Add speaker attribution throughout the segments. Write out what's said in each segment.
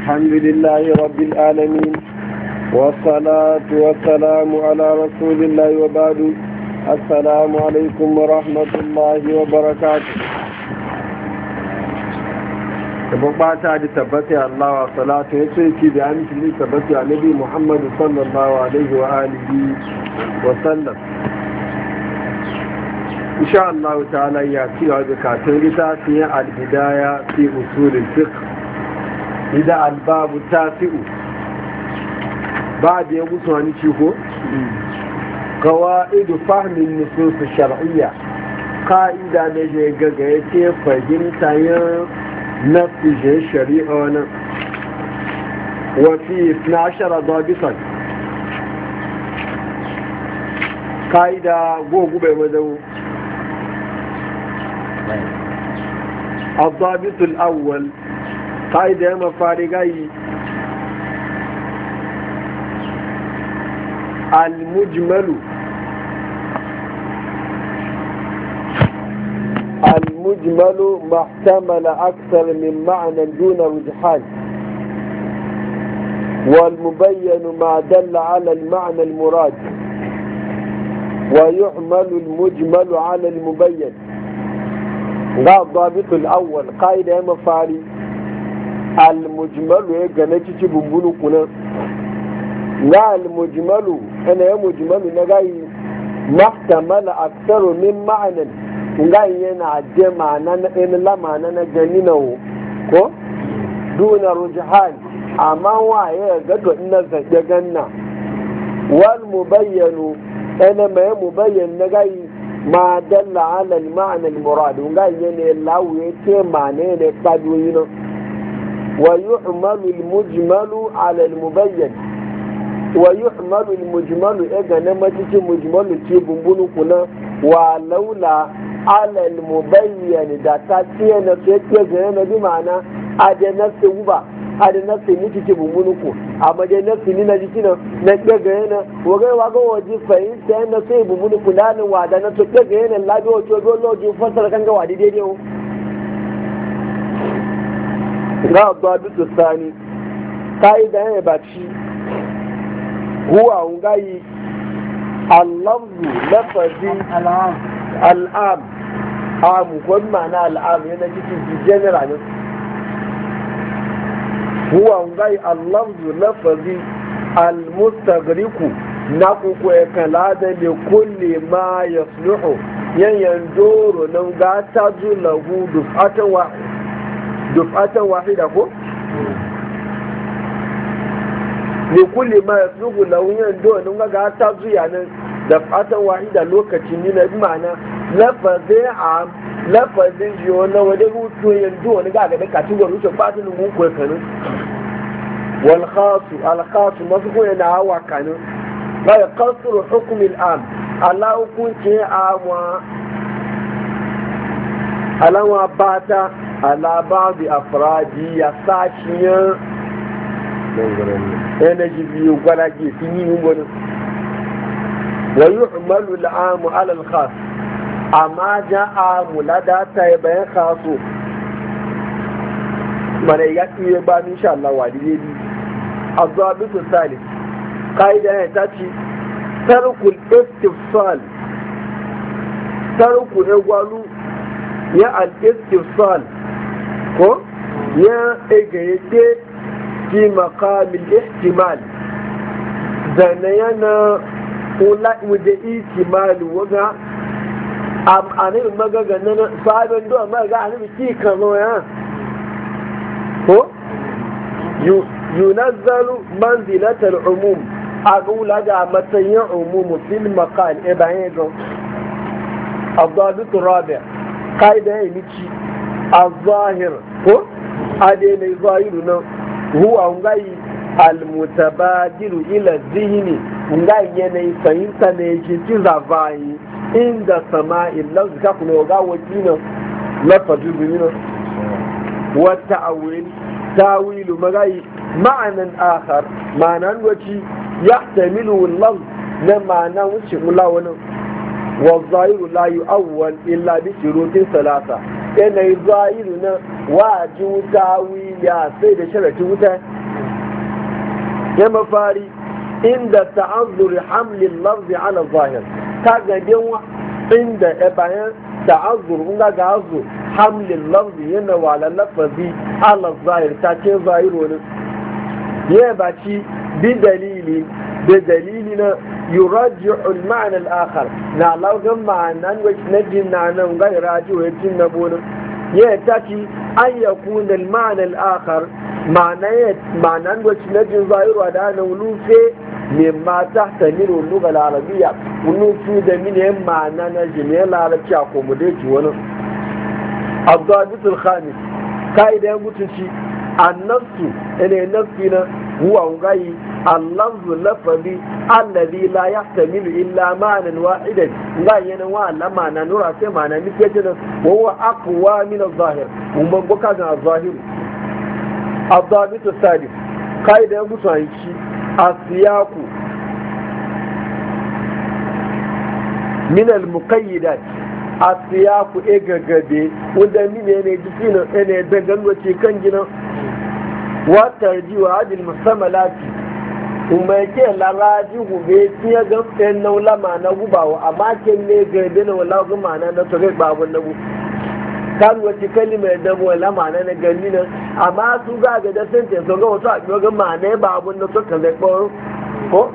Speaker 1: الحمد لله رب العالمين والصلاة والسلام على رسول الله وبعد السلام عليكم ورحمة الله وبركاته. tabbata da tabbata Allah wa salatu ya ce ki da aminci tabbata Annabi Muhammad sallallahu alaihi wa alihi wa sallam. insha Allah ta'ala ya ci wa zakatun littafin al-bidaya fi usul al-fiqh ida al-bab tafi'u بعد يقول سواني شيخو قواعد فهم النصوص الشرعية قاعدة نجي قاعدة فهمتا نفس الشريعة وفي 12 ضابطا قاعدة قوقو بمدو الضابط الأول قاعدة مفارقة المجمل ما احتمل أكثر من معنى دون رجحان، والمبين ما دل على المعنى المراد، ويحمل المجمل على المبين. هذا الضابط الأول قاعدة مفاري المجمل يجنتي بمبلو كنا لا المجمل أنا يا مجمل نجاي محتمل أكثر من معنى نجاي ينعد معنى إن لا معنى نجنينه كو دون رجحان أما واي قد نزل جنا والمبين أنا ما مبين نجاي ما دل على المعنى المراد نجاي ينلاو يتي معنى نقدوينه ويحمل المجمل على المبين ويحمل المجمل إذا نمتك مجمل تيبون كنا ولولا على المبين داتاتي نتيجة بمعنى أدى نفس وبا أدى نفس نتيجة بمونكو أما دى نفس نتيجة نتيجة وغير وجه فإنت نفس بمونكو لأن وعدا نتيجة لا بيوتو لو جو فصل كان وعدي ديو. لا الضابط الثاني قاعدة باتشي هو غاي اللفظ لفظي العام عام كل معنى العام هنا تيجي جنرال هو غاي اللفظ لفظي المستغرق نقوك كلادا لكل ما يصلح يندور نوغا تجو له دفعة واحدة لكل ما يسلق لو يندو نونغا غاتا زيانا دفعة واحدة لوكتي نينا بمعنى لفظي عام لفظي جيونا ودهو تو يندو نونغا غاتا كاتوغا روشو باتن نموكو يكنا والخاص الخاص مفكو ينعوا كانوا لا يقصر حكم الآن الله كنت عاموا على باتا على بعض أفرادي يساشيا energy biyu gwaraje sun yi wani wa yu'malu al'amu ala al-khas amma ja'a mulada ta bayan khasu mana ya tiye ba insha Allah wa dide bi azabitu salih qaida ya tace tarkul istifsal tarku egwalu ya al-istifsal ko ya egayete في مقام الاحتمال زنينا ولا وده احتمال وغا أنا ما جانا صاحب عنده ما جا أنا بتيجي كمان يا هو ينزل منزلة العموم أقول هذا متى عموم في المقال إبعاده. الضابط الرابع قاعدة ميتشي الظاهر هو هذا ظاهرنا هو غاي المتبادر الى الذهن غاي يني فهمت نيجي تزافاي عند سماع اللفظ كفن وغا وكينا لفظ بمنا والتأويل مغاي معنى آخر معنى وشي يحتمله اللفظ لمعنى وشي ملاونا والظاهر لا يؤول إلا بشروط ثلاثة yanayi zahiri na wajin tawili a sai da sharatin wuta ya mafari inda ta'azzur haml al-lafz ala zahir kaga denwa inda bayan ta'azzur unga ga azu haml al-lafz yana wala lafazi ala zahir ta ce zahiro ne ya baci bi dalili da dalilina يرجح المعنى الآخر نعلو جمع أن نجنا أن غير راجو يتم نبونا يأتي أن يكون المعنى الآخر معنى أن نجن ظاهر ودانا ونوفي مما تحتمل اللغة العربية ونوفي دمين معنى نجن العربية أقومديك ونو الضابط الخامس قائدة يقول النفس إن نفسنا هو غير اللفظ اللفظي الذي لا يحتمل إلا معنى واحدا لا ينوى لما نرى في معنى مثل وهو أقوى من الظاهر ومن بقى الظاهر الضابط الثالث قائد يقول السياق من المقيدات السياق إيجابي ودمين يجسين أن يدقن وشيكن جنا وترجيح هذه المحتملات kuma yake laraji hube tiya ga ɗan naula ma na gubawa amma ke ne ga dena wala ga ma na to ga babu na bu kan wace kalima da mu wala ma na gani na amma su ga da sente so ga wato a ga ma na babu na to kan da ko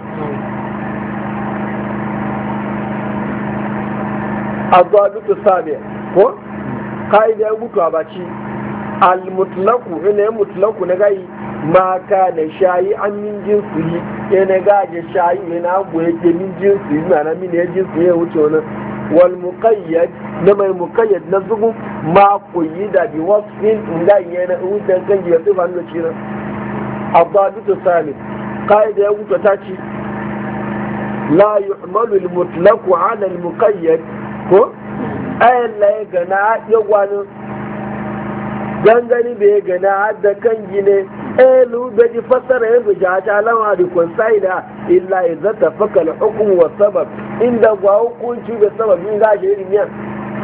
Speaker 1: adwabitu sabi ko kaida ya mutu abaci al mutlaqu ina mutlaqu na gai ma ka da shayi an min jinsu yi ya na gaje shayi ya na abu ya ke min jinsu yi na min ya jinsu ya wuce wani wal muqayyad na mai muqayyad na zugu ma koyi da bi wasfin inda ya na wuce kan ya tufa da shi nan abdabitu salim qaida ya wuce ta ci la yuhmalu al mutlaq ala al muqayyad ko ayan la ya gana ya gwani gangani bai gana da kan gine elu bai ji fassara yanzu ja ta lama da kunsaida illa idza tafaka al-hukm wa sabab inda gwa hukunci da sababin gashi irin yan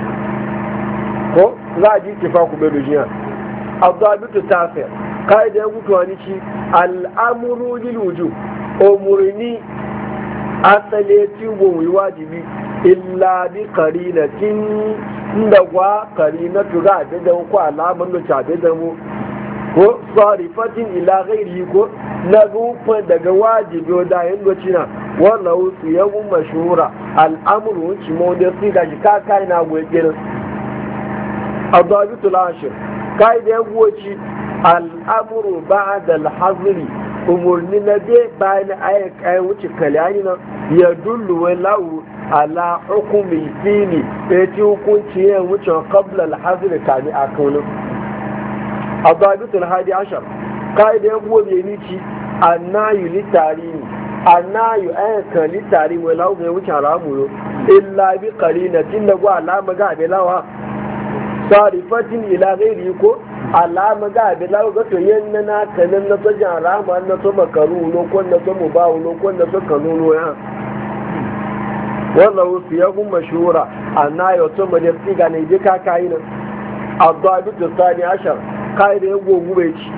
Speaker 1: ko za ji tifaku bai dujiya abdabitu tafi kaida ya gutuwa ni ci al-amru lil wujub umurni asale ti wo wajibi illa bi qarinatin inda gwa qarinatu ga da ko alaman da ta da mu ko sarifatin ila ghairi ko na rufa daga wajibi da yin docina wallahu siyamu mashhura al'amru ci mo da su ga ka kai na goye gidan adabitul ashir kai da goci al'amru ba'da al-hazri umurni na be bayan ayi wuce kalyani nan ya dullu wallahu ala hukumi fili ya ci hukunci yin wuce qabla al-hazri kani akaunin adabitul hadi ashar kai da yabo bai nici annayu litarimi annayu aykan litarimi wala ga wuce haramu illa bi qarinatin da gwa alama ga bilawa sarifatin ila ghairi ko alama ga bilawa ga to yanna na kanan na to haramu na to makaru no ko na to mubahu no ko na to kanunu ya wallahu siyaqum mashhura annayu to majalisi ga ne je ka kai nan adabitul thani ashar kai da ya gogu bai ci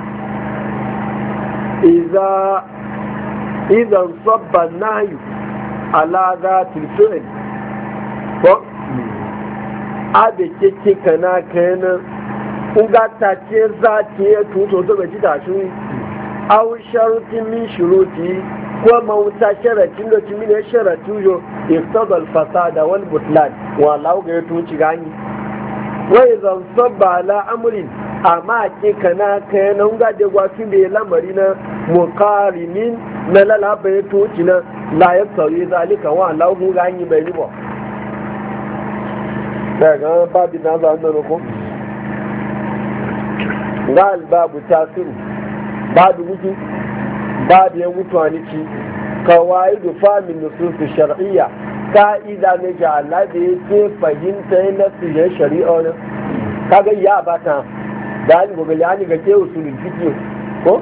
Speaker 1: idan sabban nahi ala za tilfi'in ko a da keke kana kayanan ƙunga ta ce za ta yi tuto to gaji da shi au sharutin min shuruti ko mawuta sharatin da ci mine sharatin yo iftadal fasada wal butlan wa lau ga ya tuci gani wa idan sabba ala amrin amma ke kana kai na nga de gwafi bai lamari na muqarimin na lalaba ya toci na la ya tsaye zalika wa lahu gani bai riba daga babu na za nan ko gal babu tasiru babu wuce babu ya mutuwa ni ci kawaidu famin nusus shar'iyya ka'ida ne ga Allah da yake fahimta na sirrin shari'a ne kaga ya bata da ni gobe ya ni ga ke usulul fiqh ko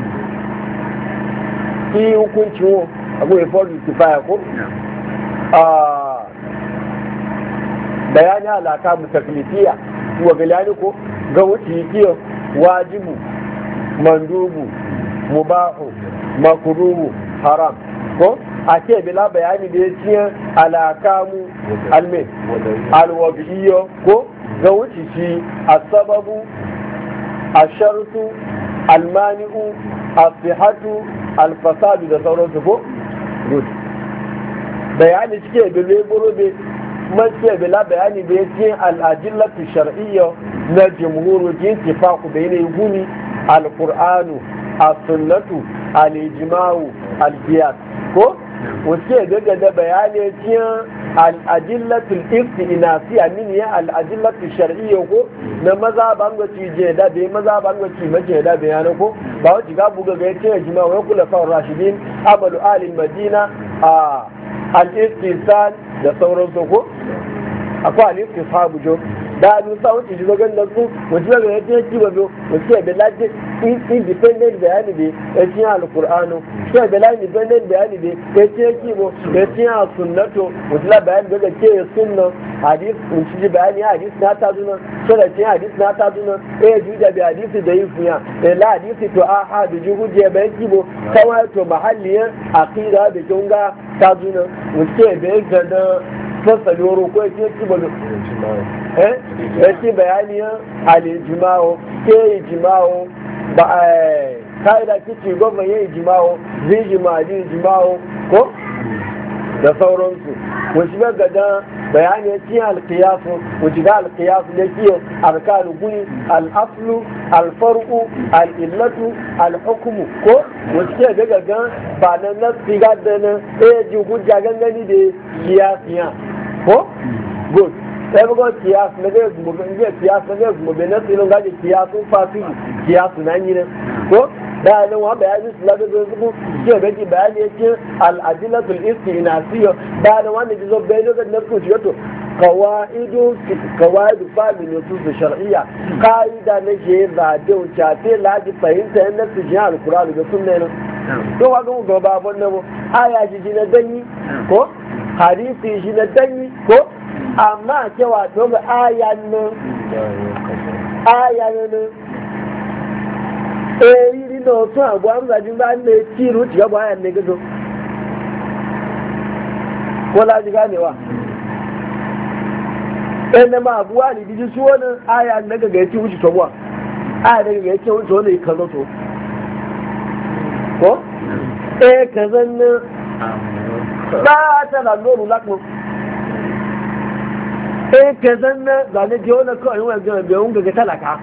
Speaker 1: ki hukunci wo abu ya faru kifaya ko bayani alaka mutaklifiya wa galani ko ga wuce kiyo wajibu mandubu mubahu makruhu haram ko a ce bila bayani da ya ciye alakamu alme alwabiyo ko ga wuce shi asababu ashartu almani'u asihatu alfasadu da sauransu ko good bayani cike da leburo da mace bila bayani da ya ciye al'ajillatu shar'iyya na jumhuru jinsi faku da yanayi guni alkur'anu as-sunnatu al-ijma'u al-qiyas ko wace daga da bayani cikin al-adillatul istinasiya min ya al-adillatul shar'iyya ko na maza bangaci je da bai maza bangaci mace da bayana ko ba wace ga buga ga yace ijma'u wa kullu fa rashidin amalu al-madina al-istisal da sauransu ko akwai al-istishabu jo da nu sa wuce jizo gan da su wuce daga ya ce ci bazo wuce da laje independent bayani be ya ci alqur'ano sai da laje independent bayani be ya ce ci bo ya ci sunnatu wuce la bayani daga ce sunna hadith wuce ji bayani hadith na ta duna sai da ce hadith na ta duna juda bi hadith da yifuya la hadith to ahad ji huje bayan ci bo kawai to mahalliyan aqida da kunga ta duna wuce be ga da fasali waro ko ya ce ci bazo ya ce bayaniyan alijimawo ke ijimawo ba a ka'ida kici gwamnan ya ijimawo zai jimawo ko da sauransu wasu ga gada bayaniyar cin alkiyasu wasu ga alkiyasu da kiyo arkanu guni al'aflu alfarku al'illatu al'hukumu ko wasu ke ga gagan ba nan na siga da nan ɗaya ji hujja gangani da kiyasiya ko good sai bugo kiyas na ga gobe ne kiyas na ga gobe na tsilo ga kiyasu fasili kiyasu nan ne ko da nan wa bayani su laga zo zubu ke ga bayani yake al adilatul istinasiyya da nan wanda ji zo bayani ga na ku to qawaidu family su shar'iyya qaida ne je da don chafe laji fahimta yan su ji alqur'ani da sunna ne to wa ga babon nan aya ji na danyi ko hadisi ji na danyi ko amma cewa to ga ayan nan iri na otu abu amzajin ba ne ciru ci gaba ayan ne gazo ko laji ganewa ɗan ma abuwa ne biji su wani ayan na gaga ya ci wuce tobuwa ayan na gaga ya ci wuce wani kazo to ko kazan nan ba ta da noru lakmo kazan na zane jiyo na kawai wani gana biyun gaga talaka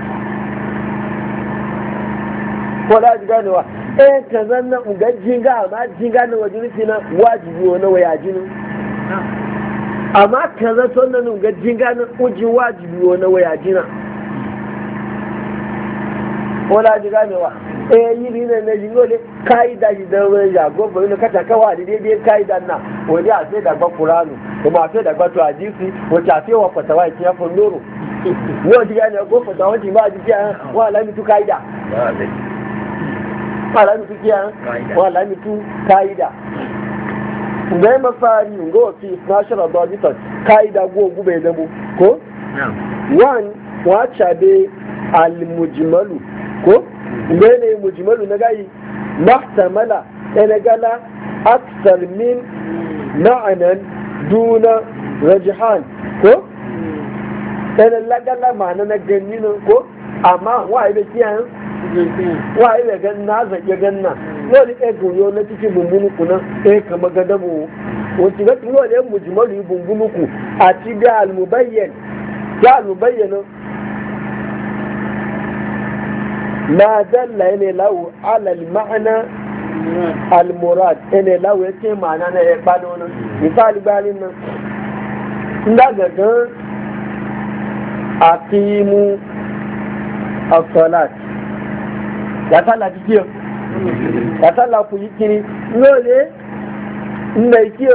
Speaker 1: ko da ji ganewa kazan na ugar jinga amma jinga na wajen nufi na wajibi wani waya jini amma kaza son na ugar jinga na ujin wajibi wani waya jina ko da ji ganewa yiri ne na jingo ne ka'ida shi da wani jago bari na kata kawa da daidai ka'ida na wani a sai da Qur'anu kuma a sai da to hadisi wace a sai wa fatawa ya ya fondoro wani ji gane ko fatawa ji ba ji ya wa lamitu ka'ida wa lamitu kiya wa lamitu ka'ida ngai mafari ngo fi national auditor ka'ida go gube da mu ko one wa chabe al mujmalu ko mene mujmalu na gayi mahtamala ina gala aksar min ma'anan duna rajhan ko ina lagala ma'ana na ganin ko amma wai da kiyan wai da ganna zake ganna wani ɗaya goyo na cikin bumbunuku nan ɗaya kama gadabu wacce ga tuwa da yan mujmalu yi bumbunuku a ci da almubayyan ya almubayyana ما دل إلى لو على المعنى المراد إلى لو يتم معنى يقبلون مثال بالنا نجد أقيموا الصلاة يصلى كيف يصلى كيف نقول نيكيو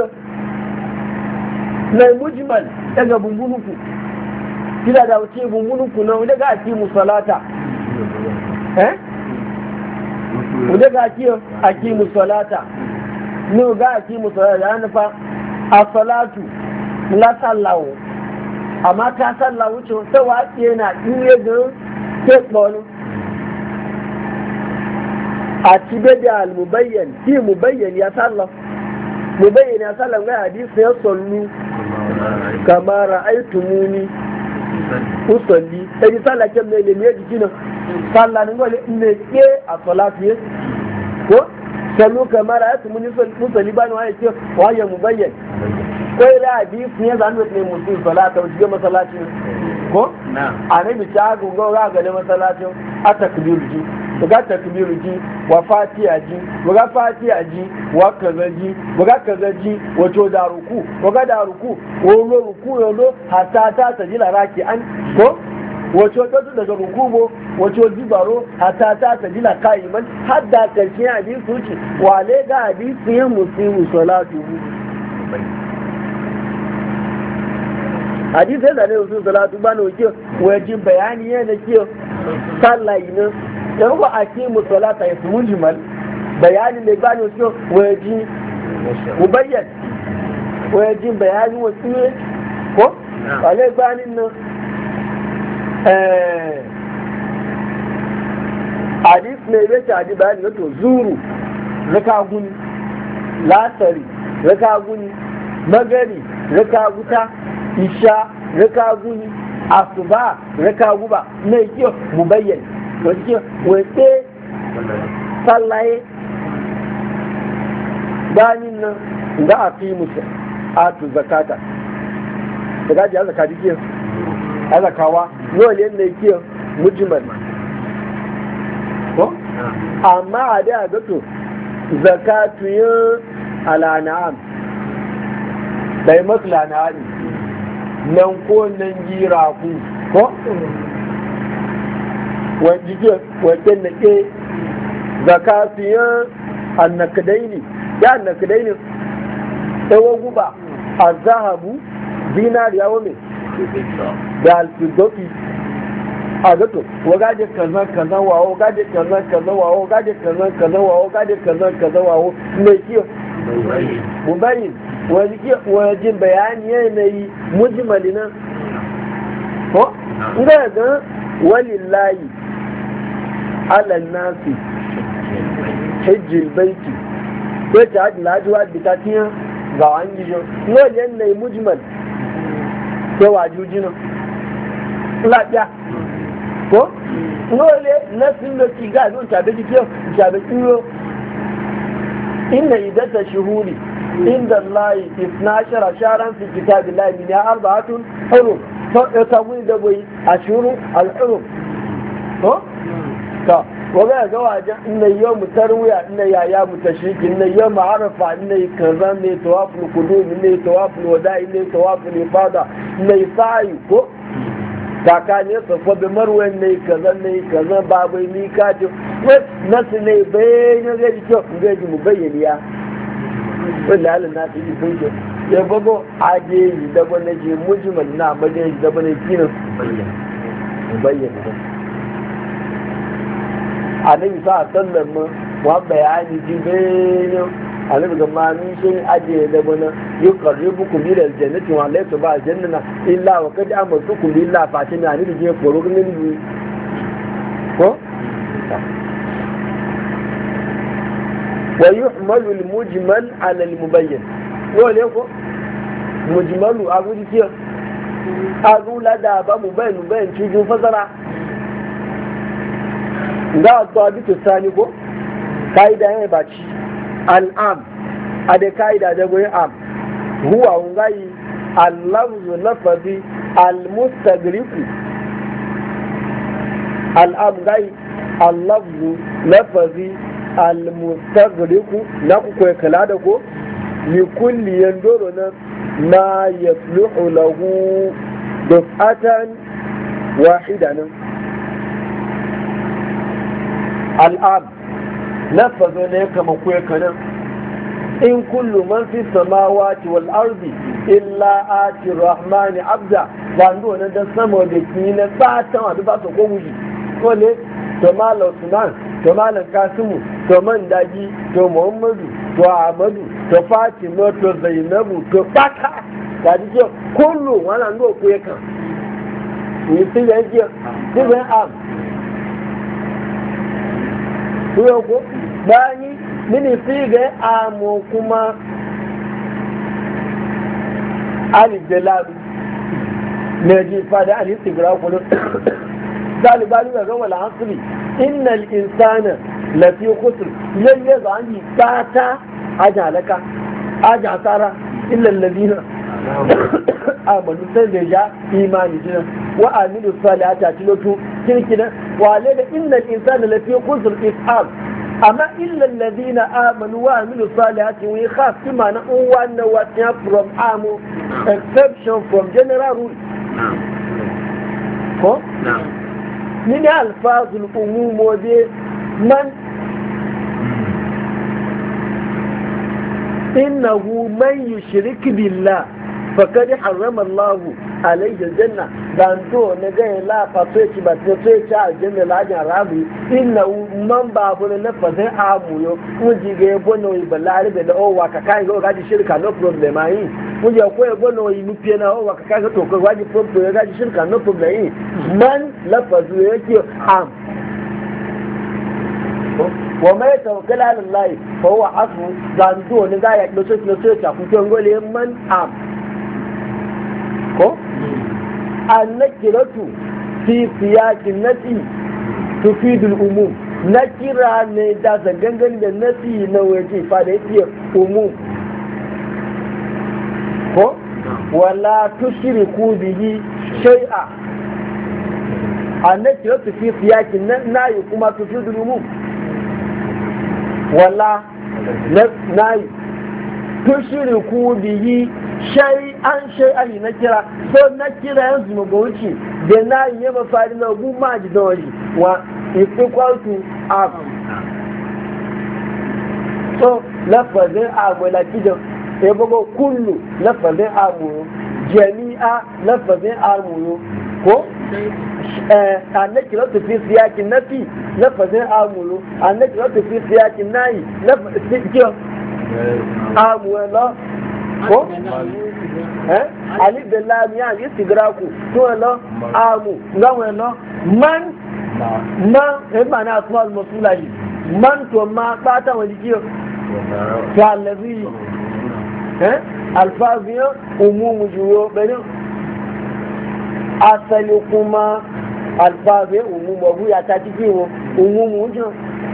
Speaker 1: نمجمل daga bumbunuku kila da wuce bumbunuku na daga aqimu salata wadda ga ake musalata ne ga ake musalata ya nufa a salatu la sallawo amma ta sallawo ce ta wace yana ɗuye ga tekbonu a cibe da al-mubayyan ki mubayyan ya sallah mubayyan ya sallah ga hadisi ya sallu kama ra'aytumuni usalli sai sallah ke ne ne jiki nan sallah ne gole ne ke a salati ko sallu kama ra'aytumuni usalli ba ne wa yake wa ya mubayyan ko ila hadisi ne zan ne musu salata wajen masallaci ko annabi ta gungo ga ga masallacin a takbir ji buga takbiru ji wa fatiha ji buga fatiha ji wa kaza ji buga kaza ji wato da ruku buga da ruku wo ruku yo hatta ta tajila raki an ko wato to daga ruku bo wato dibaro hatta ta tajila qaiman hadda karshe hadisi wuce wale ga hadisi ya musibu salatu hadisi da ne usul salatu bana wuce wajin bayani ne ke sallah ne dan ba a ce musalata ya fi mujmal bayani mai bani wasu waje mubayyan waje bayani wasu ne ko wale banin nan hadis mai wace hadis bayani wato zuru raka guni lasari raka guni magari raka guta isha raka guni asuba raka guba mai kiyo mubayyan wace sallaye bayanin nan da a fi musu a tu zakata da gaji a zakati ke a zakawa yau ne mai ke mujimar ko amma a da gato zakatu yin alana'am bai masu lana'am nan ko nan gira ku ko wajen da ke zakasiyan annakadaini ya annakadaini tsawon guba a zahabu zinariya wame da alfidofi a gato wagaje kazan kazan wawo gaje kazan kazan wawo gaje kazan kazan wawo gaje kazan kazan wawo mai kiyo mubayin wajen bayani yanayi mujimali nan ko ga ga walillahi ala nasi hajjil baiti ko ta hajji lajuwa da ta tiya ga an yi yau no yan ne mujmal ko wajuji no lafiya ko no le nasin da ki ga don ta biji kiyo ta biji kiyo inna idata shuhuri inda Allah 12 sharan fi kitabillahi min arba'atun hurum fa tawil da boy ashuru al-hurum ko ta waga ga wajen inna yau mutarwiya inna yaya mutashrik inna yau ma'arafa inna kaza ne tawaful qudum inna tawaful wada inna tawaful ifada inna sa'i ko takane safa bi marwan ne kaza babai ni kaji nasu ne bai ne ga ji ko ga ji mu bayyana ya wallahi halin na yi bunje ya bago aje yi da bane je mujmal na bane da bane kinin bayyana annabi sa sallan mu wa bayani ji bayin annabi ga mani sun aje da bana yuqarribukum ila aljannati wa la tuba jannana illa wa qad amartukum illa fatina annabi je foro ganin ko wa yuhmalu almujmal ala almubayyin wole ko mujmalu abu ji abu la da ba mubayyin cikin fasara ga tabitu sani ko kaida ne ba ci al'am a da kaida da goyi am huwa ngai al-lafzu lafazi al-mustagriqu al'am ngai al-lafzu lafazi al-mustagriqu na ku koyi kala da ko li kulli yandoro na ma yasluhu lahu daf'atan wahidan al'ab lafazo ne kama kuwa kanan in kullu man fi samawati wal ardi illa ati rahmani abda zando na da sama da ki na satan wa ba su ko wuji ko ne to malam sunan to malam kasimu to man daji to muhammadu to ahmadu to fatima to zainabu to baka ka ji ce kullu wannan ndo kuwa kan ni sai yanke sai am kuyo ko bani mini siga amu kuma alif da lam ne ji fada alif tigra kullu zalibani ga wala hasri innal insana lafi khusr lalle zani bata ajalaka ajasara illa alladhina amanu sai da ya imani jinan wa amilu salihati a tilotu kirkina wale da innal insana lafi khusr if'al amma illa alladhina amanu wa amilu salihati wa khaf ma na wannan wata from amu exception from general rule ko ni ne alfazul umum wade man innahu man yushrik billah fakad harrama Allah alayhi aljanna dan to ne ga la fa to ci ba to ci aljanna la jan rabi innahu man babu ne fa sai amu yo uji ga bono yi balare da o wa ka kai ga ji shirka no problem ai uji ko e bono yi mupiye na o wa ka kai to ko waji problem ga ji shirka no problem ai man lafazu yake am wa mai tawakkal ala Allah fa huwa hasbu dan to ne ga ya do so ta ku to ngole man am ko annakiratu fi siyakin nasi tufidul umum nakira ne da zangangan da nasi na waje fa da yake umum ko wala tushriku bihi shay'a annakiratu fi siyakin nayi kuma tufidul umum wala nayi tushriku bihi shay'an na kira so na kira yanzu mu ga wuce da na yi ba fari na gu ma ji da wani wa is equal to half so lafazin abu la kidan sai bago kullu lafazin abu jami'a lafazin abu ko annaki lati fi siyakin nafi lafazin abu annaki lati fi siyakin nayi lafazin abu la ko alif da lam ya istigraku to lo amu ngawe lo man e bana asmal masulahi man to ma bata wani kiyo to allazi alfaziyo umumu juyo bane asali kuma alfaziyo umumu abu ya ta cikiwo umumu wujo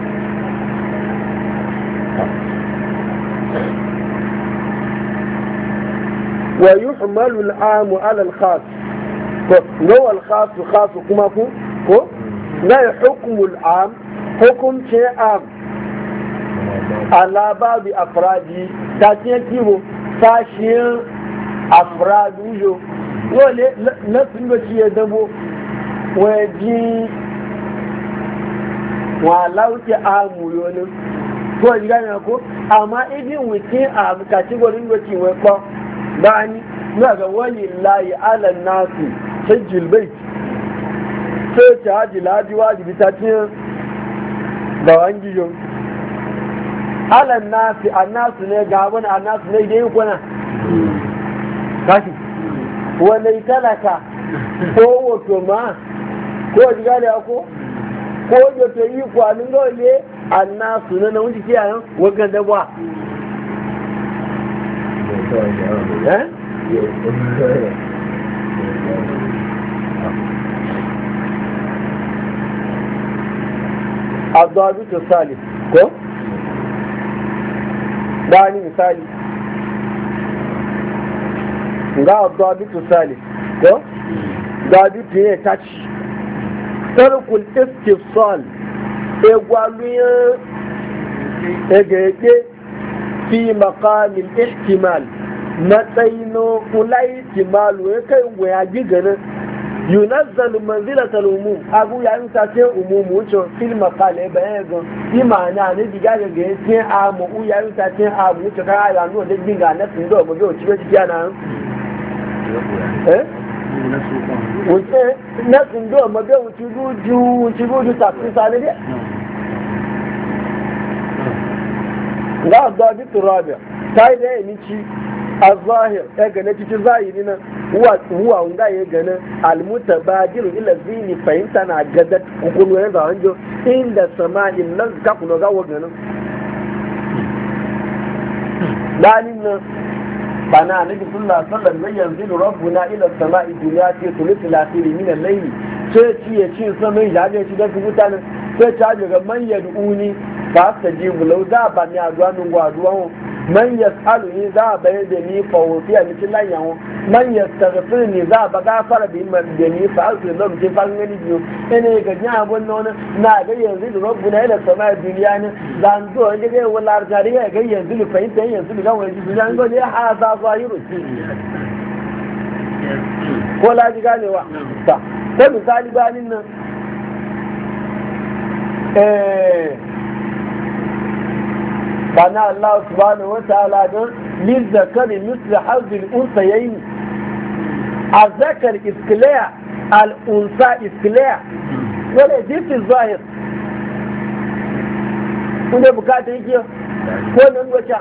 Speaker 1: ويحمل العام على الخاص هو الخاص خاص كما كو لا حكم العام حكم شيء عام على بعض افراد تاتي كيبو ساشين افراد وجو wale nasin da ci ya dabo waje walauke amu yonin ko ji gane ko amma idin wuce a kategorin da ci wai ko bani na ga wani layi ala nasu hajjil bai sai ta haji laji wajibi ta ce da wangi yau ala nasu annasu ne ga wani annasu ne da yi kwana kashi wani talaka ko wato ma ko jigale ko yato yi kwanin gole annasu ne na wuce kiyayen wagan dabuwa الضابط الثالث كو داني مثالي ga الضابط الثالث كو ضابط ne tachi tarkul istifsal egwaluye egege fi maqamil ihtimal matsayin ulai ihtimalu ya kai waya giganin yunazzalu manzilatal umum abu ya yi sace umum wuce fil maqale bayan ga imana ne diga ga ga sai a mu ya yi sace a mu wuce ka ya no da dinga na fin do mu go ci ji kana wuce na fin do mu ga wuce ruju ta fi sale ne ga da bi turabiya sai da ni ci الظاهر اجا نتيجه ظاهرنا هو nga ya gana almutabadiru ila zini fahimta na gadat kun yanzu anjo inda sama'in nan ka kuno ga wagana dalin nan bana annabi sallallahu alaihi wasallam mai yanzu rabbuna ila samai dunya fi thuluthil akhir min al-layl sai ci ya ci sama ya ga shi da mutanen sai ta daga man yad'uni fa astajibu law za ba mi addu'a nun gwaduwa man yas'alu ni za ba da ni fa wufiya mi tilan yawo man yastaghfir ni za ba gafara bi man da ni fa asu da mu fa ngani biyo ene ga nya abun non na ga yanzu rabbuna ila samai dunya ne dan zo ne ga wala arjari ga yanzu fa ita yanzu ga wani dunya go ne ha za zahiru ko la ji ganewa ta sai misali banin nan bana Allah subhanahu wa ta'ala don lizzakari misli hazil unsayayi a zakar iskiliya al'unsa iskiliya wadda this is zahir kuma bukata yake ko nan wata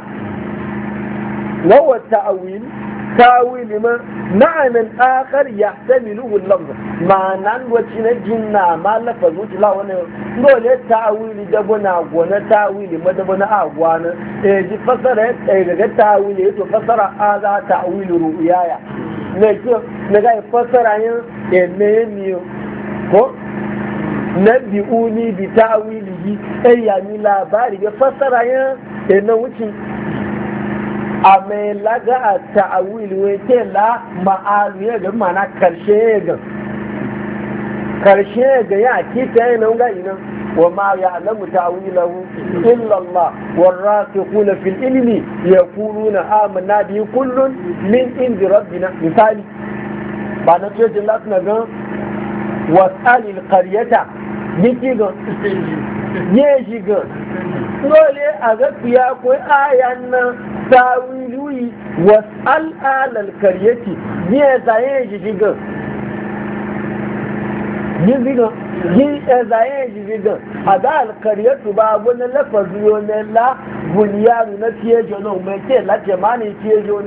Speaker 1: wawar ta'awili ma ma'anin akar ya sami luhun lafza ma'anan wacce na jinna ma lafazu tila wani dole ta'awili dabo na gona ta'awili madabo na agwana ji fasara ya daga ta'awili yato fasara a za ta'awili ru'uyaya na ga fasara yin ene ko na bi'uni bi ta'awili yi ni labari ya fasara yin ene wuce a mai laga a ta'awili wai ke la ma'aziyar ga mana karshe ga ya kita yana ga ina wa ma ya alamu ta'awilahu illa Allah warasikhuna fil ilmi yaquluna amanna bi kullun min indi rabbina misali ba na ce jin lasu na ga was'alil qaryata yake ga yeji ga dole a gaskiya ko ayan nan tawiluyi was'al alal karyati ne zaye jijiga yi zaye jijiga a da alkaryatu ba wani lafazi ne la bunyaru na fiye jono mai ke la jamani fiye jono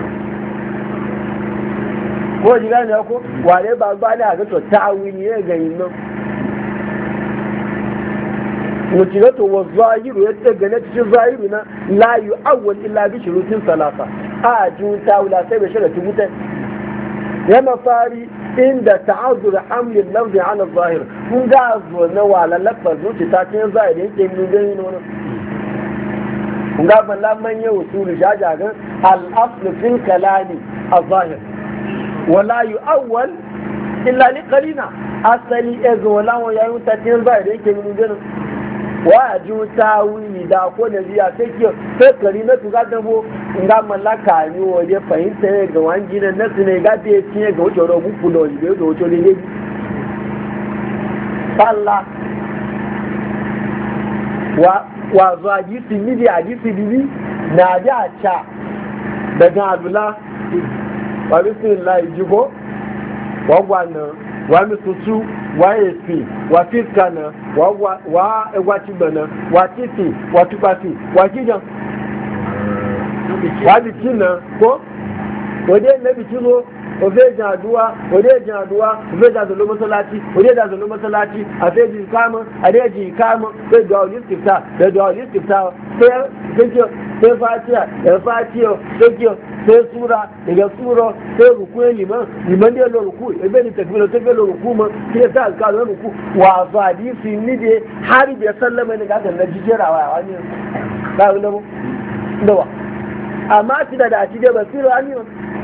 Speaker 1: ko jiga ne ko wale ba ba ne a ga to tawili ne ga yin nan mutirato wa zahiru ya tsaga na cikin zahiru na la yu awwal illa bi shurutin salasa a juta wala sai bai shirya tubutai ya mafari inda ta'azzur hamlin lafzi ala zahir kun ga zo na wala lafazu ta cikin zahiri yake mun gani nono kun ga ballan man yau usulu jaja ga al asl fil kalami al zahir wala yu awwal illa li qalina asali ezo wala wa yayin ta cikin zahiri yake mun gani wa ji tawili da ko da biya sai kari na tuga dabo nga mallaka ni waje fahimta ga wangi na nasu ne ga da tiye ga wuce rogu ku da waje da wuce ne sallah wa zuwa hadisi midi hadisi bibi na da cha daga abdullah wa bismillah jibo wa gwana wa misusu wa efi wa fiskana wa egwachibana wa titi wa tupati wa kijan wa bikina ko ode na bikino ofe aduwa ofe jazolo masalati afeji kama adeji kama sai da olistifta sai fatiya sai sura daga sura sai rukunin liman da yalo ruku ebe ni tafi da tafi ruku ma sai sa alƙalin ruku wa hadisi ni de har da sallama ne ga na jijerawa wani ka ga mu dawa amma tida da ci da basiru ani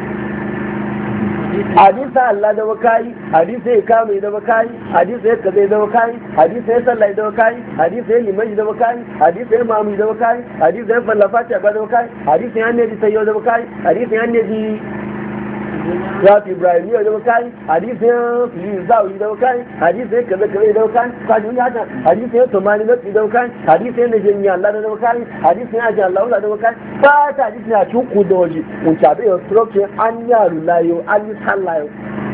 Speaker 1: hadisa Allah da wakai hadisa ya kama da wakai hadisa ya kaza da wakai hadisa ya sallah da wakai hadisa ya liman da wakai hadisa ya mamu da wakai hadisa ya fallafati ba da wakai hadisa ya ne sayyo da wakai hadisa ya ne Rafi Ibrahim da wakai hadisa ya fili zawi da wakai hadisa ya kaza da wakai kaji wani hata hadisa ya tumani na da wakai hadisa ya najin Allah da wakai hadisa ya ji Allah da wakai ba ta hadisa ya cuku da waje mun tabe ya structure an yaru layo an yi sallayo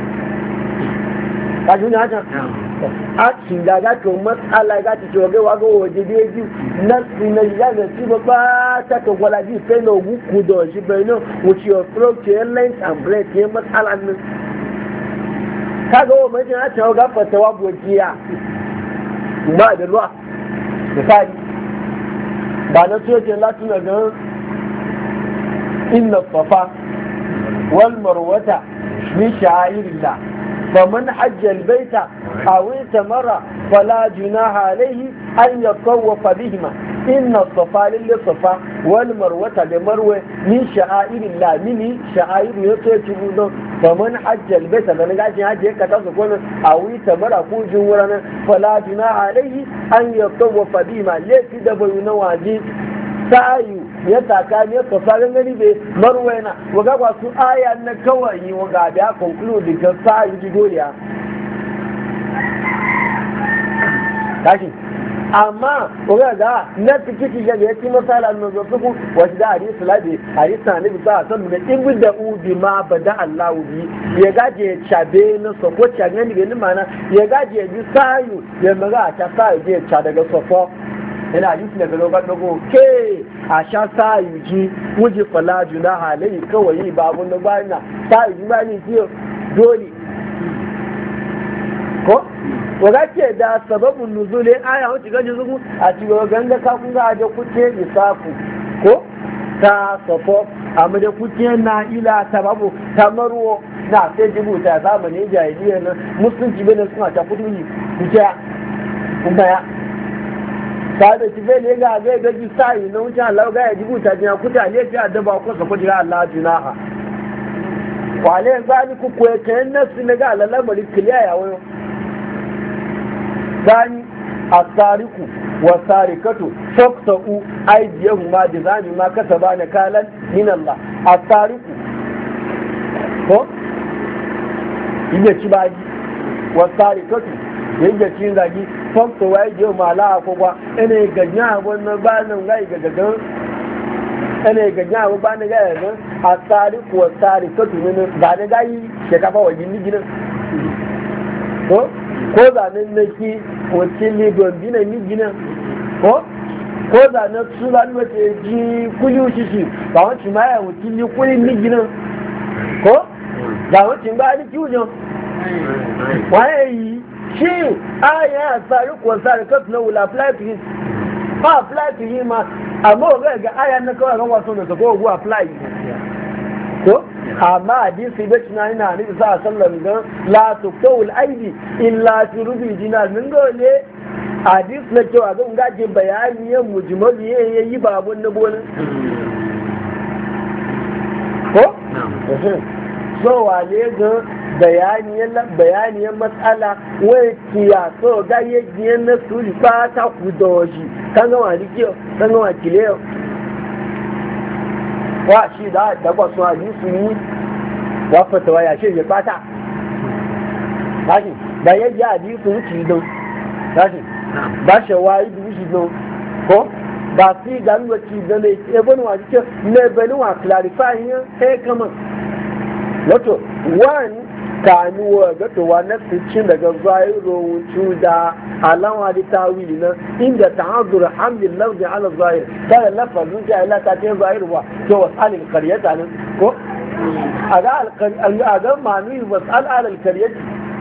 Speaker 1: kaji wani hata a cikin da ga to matsala ga ta cewa gaiwa ga waje da yaji na ya ga ci ba ta ka gwala ji sai na guku da waje bai nan wuce your structure length and breadth ya matsala nan kaga wa mai na cewa ga fatawa bokiya ba da ruwa misali ba na so ce latuna ga inna safa wal marwata min sha'airillah faman hajja al-baita aw itamara fala junaha alayhi an yatawafa bihima inna safa lil safa wal marwata da marwa min sha'airillah min sha'airu yato tubudo faman hajja al-baita da gaji haji ka taso ko aw itamara ko jumurana fala junaha alayhi an yatawafa bihima lati da bayuna waji sayu ya taka ne ka fara gani be marwaina waga kwa su aya na kawai waga da conclude ga sayu ji doriya kashi amma waga ga na tikiti ga ya ci masala no zo su wasu da hadisi labi hadisi na nabi sa san da in da ubi ma bada Allah bi ya gaje chabe na so ko changani be ni mana ya gaje bi sayu ya maga ta sayu je cha daga sofo yana hadisi daga lokacin ko ke a sha sayu ji wuji falaju na halayi kawai babun na bayana sayu ji bani ji dole ko waga ke da sababin nuzulin aya wuce gaji zugu a cikin ganga kafin ga da kuce isafu ko ta safo amma da kuce na ila sababu ta marwo na sai jibuta zamanin jahiliya na musulunci bane suna ta kudu ne kuce kuma ya ta da ci bai ne ga ji sa'i na wucin Allah ga ya jibuta jiya kuta ne fi addaba ko sa kujira Allah junaha wale zani ku ko kayan nasu ne ga Allah bari kiliya ya wayo zani asariku wa sarikatu faqtu aydiyahum ma jazani ma kasaba na kalan min Allah asariku ko inda ci baji wa sarikatu yadda cin zagi famta waye je mala akogwa ene ganya wannan ba nan gai gagagan ene ganya ba nan gai nan asari ko asari to tunin ba ne gai ke kafa wajin ni gidan ko da nan naki ko cili don bina ni gidan ko da nan su da ni wace ji kuyu shi ba wanci ma ya wuci ni kuli ni gidan ko da wanci ba ni kiujo waye yi shi aya tsari kuwa tsari kasu na wula apply to him ma apply to him ma amma wa ga aya na kawai kan wasu da ko go apply ko amma hadisi bai tuna ina ne sa sallan gan la tuqtul aidi illa fi rubi dinar min gole hadis na cewa ga ngaje bayani ya mujmal yayi babun na bonin ko so wale ga bayaniyar matsala wai kiya so ga yajiyar na su ba ta ku da waje kan gama rikiyo kan gama kileyo wa shi da dagwa su hadisi yi wa fatawa ya ce ya bata tashi da yaji hadisi wuce don tashi ba shawayi da wuce don ko ba su yi ganuwa ci da ne ebe ni wa jike ne bani wa clarify yin sai kama wato one kanuwa gatowa na cikin daga zahiro wucu da alama da tawili na inda ta'azzur hamdin lafzi ala zahir kada lafazin ta ila ta ta zahir wa to wasal al qaryata ne ko aga manu wasal ala al qaryati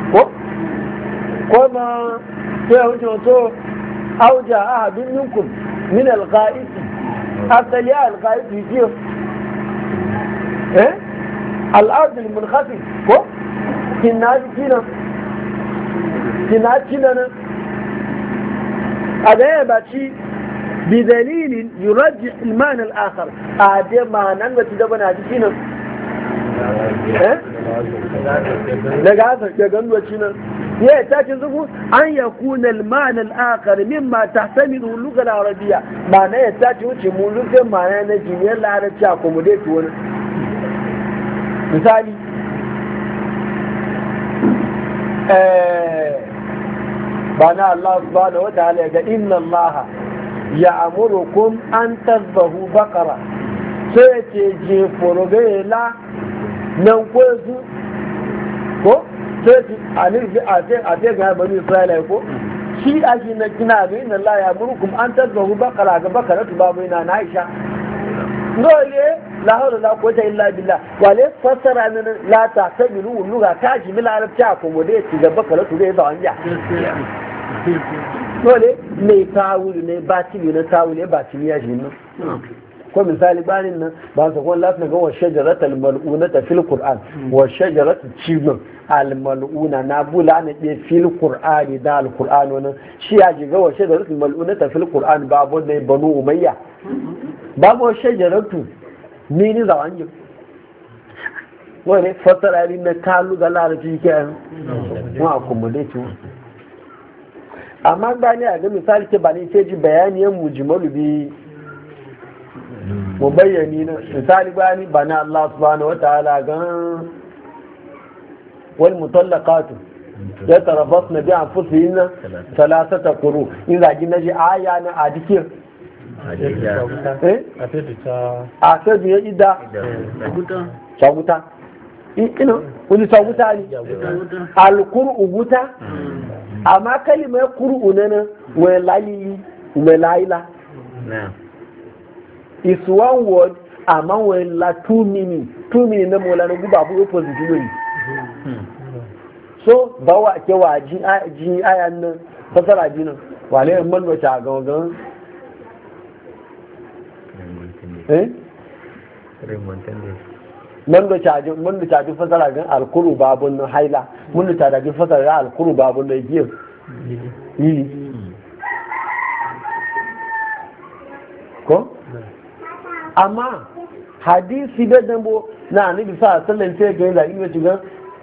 Speaker 1: ko ma sai wuce to auja ahadun minkum min al ghaib asali al ghaib yi al ard al munkhafid ko kina nan a gaya ba ci bi dalilin yuraji ilman al'akar a dai ma'anan da ci gaba na jiki nan daga haka ke ganuwa ci nan ya yi takin zuku an ya kuna ilman al'akar min ma ta sami lugar arabiya ma'ana ya takin wuce mu lugar ma'ana na jiniyar larabci a kuma dai wani misali bana Allah subhanahu wataala ga inna Allah ya'murukum an tadhbahu baqara sai ce je forogela nan ko su ko sai a ce ga bani Isra'ila ko shi ake na kina ga inna Allah ya'murukum an tadhbahu baqara ga bakara tu babu ina na Aisha dole la hawla la quwwata illa billah wale fasara nan la ta tabiru luga ta ji mil arabci ko mode ci gaba kala to zai ba wanja dole ne tawuli ne batili ne tawuli batili ya jinno ko misali banin nan ba su kuma lafi ga wa shajaratul mal'unata fil qur'an wa shajaratul cibin al mal'una na bula na ɗe fil qur'ani da al qur'an wannan shi ya ji ga wa shajaratul mal'unata fil qur'an babu da banu umayya babu shajaratu ni ni zawan yi wani fatara na kalu ga larabci ke wa accommodate amma gani a ga misali ke ba ne sai ji bayaniyan mujmalu bi mu bayyani na misali bani bana Allah subhanahu wa ta'ala gan wal mutallaqatu yatarabbasna bi anfusihinna thalathata quru in zagi naji aya na adike a sai ya ida chaguta ina wani chaguta ne al-qur'u guta amma kalimar qur'u nana wa layili wa layila is one word amma when la 2 meaning na mola na guba bu opposite ne so ba wa ke wa ji ayan nan fasara ji nan wale man do ta gangan man do ta ji fasara gan alquru babun haila mun do ta ji fasara alquru babun da yi ko amma hadisi da dambo na annabi sa sallan sai ga yana iya shiga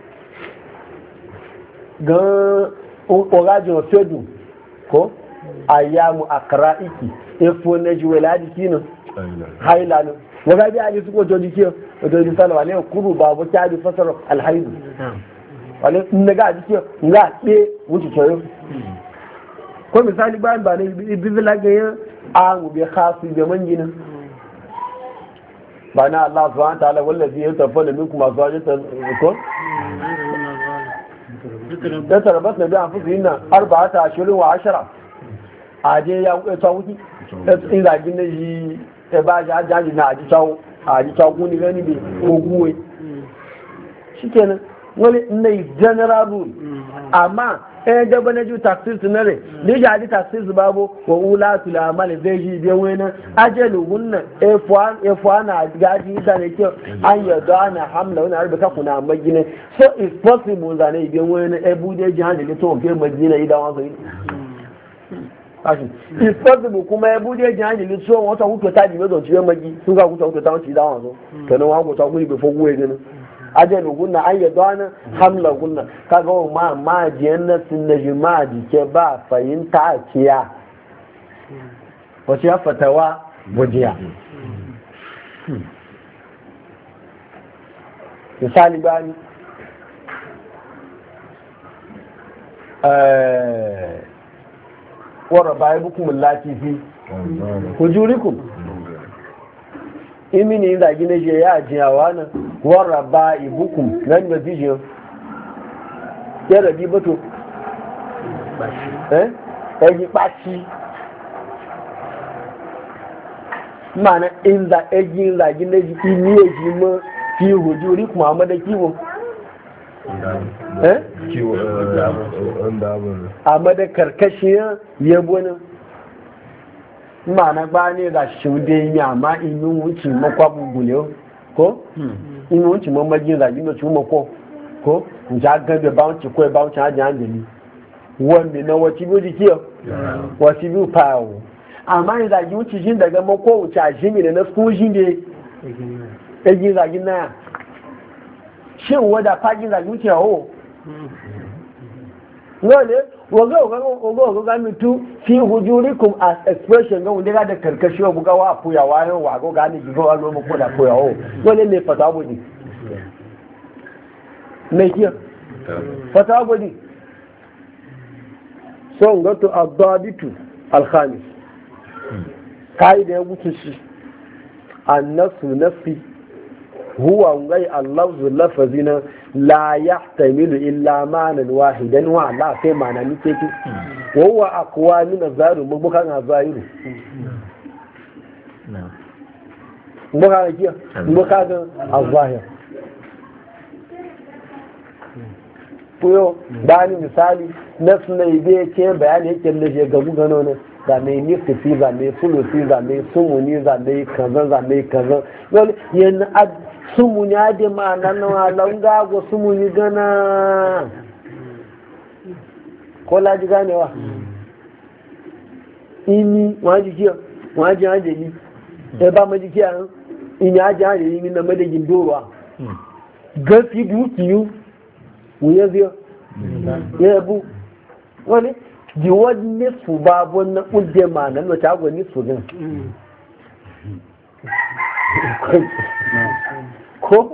Speaker 1: ga oraji wa fedu ko ayyamu akraiki efo na jiweladi kino haila no waga bi ali su ko to dike to di salwa ne kuru babu ta di fasar alhaidu wale naga dike nga be wuce toyo ko misali bayan ba ne bizila ga ya an bi khasi bi manjina bana Allah subhanahu wa ta'ala wallazi yatafaddal minkum azwajatan ko da tarabat na bi anfusihinna arba'ata ashhurin wa 10 aje ya ta wuki in da gin ji e ba ja jaji na aji tawo kuni gani be oguwe shikenan wani ne general rule amma da bana ju taxis nare ni ja di taxis babu wa ulatul amal zai ji biyan wani ajalu hunna f1 na gaji da ne ke an yadda na hamla wani arbaka kuna magina so it's possible da ne biyan wani bude ji hande to ke magina idan wasu kashi it's possible kuma bude ji hande to wata huto ta jibe don ciye magi sun ga huto ta wuce idan wasu to nan wa ko ta kuri be foguwe gani ajalu gunna an yadda na hamla gunna kaga ma jiyan na sun na jimaji ke ba fahimta a kiya wasu ya fatawa bujiya misali bani wara bayan bukumin latifi hujurikum imini zagi na je ya ajiyawa nan warra ba ibukum nan da vision ya rabi bato yi ɓaci mana in za egi zagi na jiki ni ya ji ma fi hujuri kuma amma da kiwo amma da karkashin yabo nan mana ba ne ga shude ya ma inu wuce makwabu gule ko inu wuce mamajin zagi na cuma ko ja gabe bounce ko bounce haji hanjali wanda na wati biyu jikiyo wati biyu pawo amma yin zagi wuce shi daga mako wuce a shimi da na skoji ne egin zagi na shin wada fagin zagi wuce yawo wale ogo ga mitu fi hujurikum as expression ga wanda da karkashi wa bugawa fuya wayo wago ga ni gigo alo mu koda fuya o wale ne fata bodi me kiya fata bodi so ngato adabitu al-khamis kaida ya gutu shi an-nafsu nafsi huwa ngai al-lafzu lafazina la yahtamilu illa ma'nan wahidan wa la sai ma'ana ni ce wa huwa aqwa min az-zahiru bukan az-zahiru bukan kiya bukan az-zahir kuyo bani misali na suna ibe ce bayani yake da je gabu gano ne da mai nifi za mai sulusi za mai sumuni za mai kaza wani yana sumuni ade ma nan na langa go sumuni gana ko laji ganewa ini waji kiyo waji ajeli e ba maji kiyo ini aji ajeli min na madagin dorwa gafi dukiyu wuya ziyo ya bu wani di wani su babu na ƙudde ma nan wata agwani su gan ko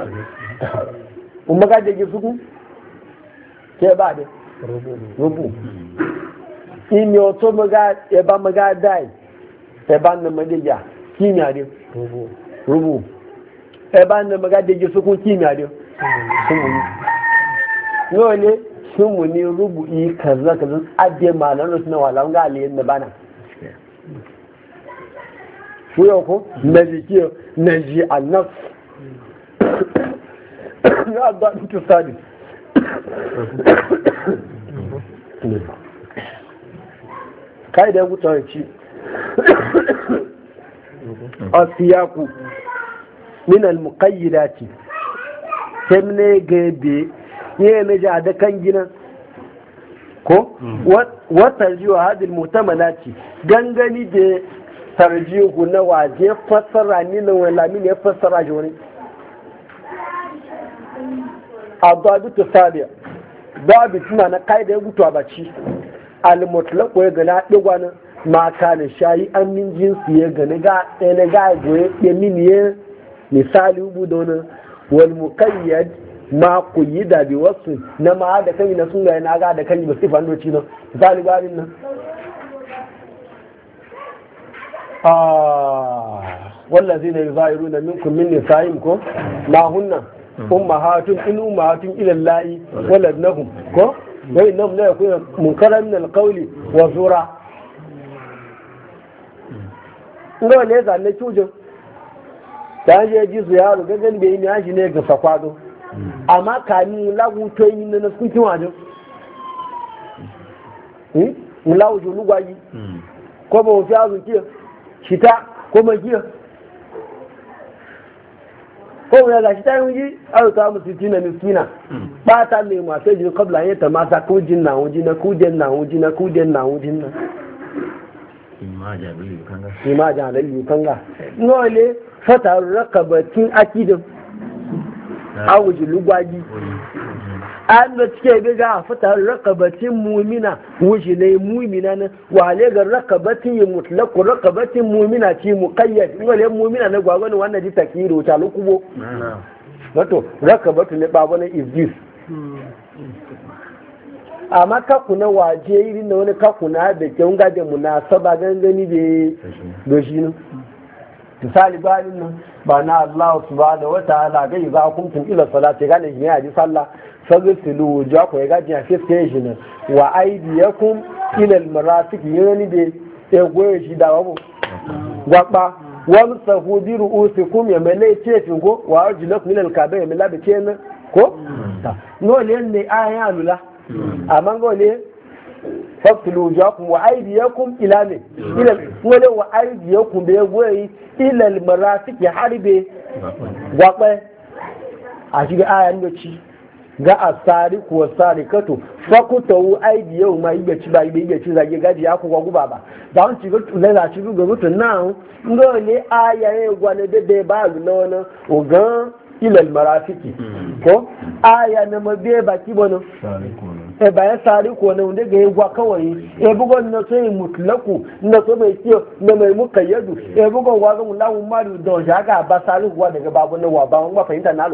Speaker 1: umma ga da su ke ba da rubu in yo to maga e ba maga dai e ba na madija kimya de rubu e ba na maga da su kun kimya de yau ne sun muni rubu'i kaza ajiye malar suna walon ga aliyin da bana su yau ko na jiki na ji annaf ya ba ɗin sadi kai da ya wuta ci a siyaku min al-muqayyidati sai ne gabe ne na ji a da kan gina ko wata jiwa hadin mutamala ce gangani da tarjihu na waje fassara ni na wani lamini ya fassara shi wani a dabitu sabiya dabitu na kaida ya gutu a baci al-mutlaq ya gana digwana ma kana shayi an min jinsi ya gana ga ɗaya ga goye ya mini ya misali ubu da wani wal muqayyad ma da bi wasu na ma da kai na sun ga na ga da kai ba sifan doci nan misali garin nan wallazina yuzahiruna minkum min nisa'im ko ma hunna ummahatun in ummahatun ila allahi waladnahum ko wa innahum la yakunu munkaran min alqawli wa zura ngo ne za ne tujin ta je ji su yaro gagan bai ni aji ne ga sakwado amma kani lagu to yi na su kin wajo mu lawo ju lugwayi ko ba fi azu ki shita ko ma ki ko ya ga shita yi azu ta musitina miskina ba ta ne ma sai jin kabla ya ta mata ko jin na wuji na ku den na wuji na ku den na wuji na ima jahiliyu kanga ngole fata rakabatin akidin awuji lugwaji an da cike bi ga fata rakabatin mu'mina wuji ne mu'mina ne wale ga rakabatin yi mutlaq rakabatin mu'mina ci muqayyad ngole mu'mina ne gwagwani wannan ji takiru ta lukubo wato rakabatu ne ba wani is this amma kakuna waje irin da wani kakuna da ke unga da munasaba gangani da shi ne misali bayanin nan ba na Allah subhanahu wataala ga za kuntum ila salati ga ne ya ji sallah fagsilu wujuhakum ya gaji a fiskation wa aydiyakum ila almarafiq yani da ya goye shi da babu gwaba wamsahu bi ru'usikum ya mele cefin ko wa arjulakum ila alka'ba ya mele kenan ko no ne aya alula amma gole faktulu jakum wa aydiyakum ila ne ila wala wa aydiyakum be goyi ila al marafiq harbe gwabe a shiga ayan da ci ga asariku wa sarikatu fakutu aydiyahu ma yiga ci ba yiga ci zage gaji ya ku guba ba da on ci ga za ci ga mutun nan ngole aya ye gwane de ba lu nono o gan ila al marafiq ko aya na mabe baki bono e bayan sari ko ne wanda ga yagwa kawai e bugon na sai mutlaku na so mai kiyo na mai mukayyadu e bugon wa ga mullahu maru don shaga ba sari kuwa daga babu na wa ba wani ba fahimta nalo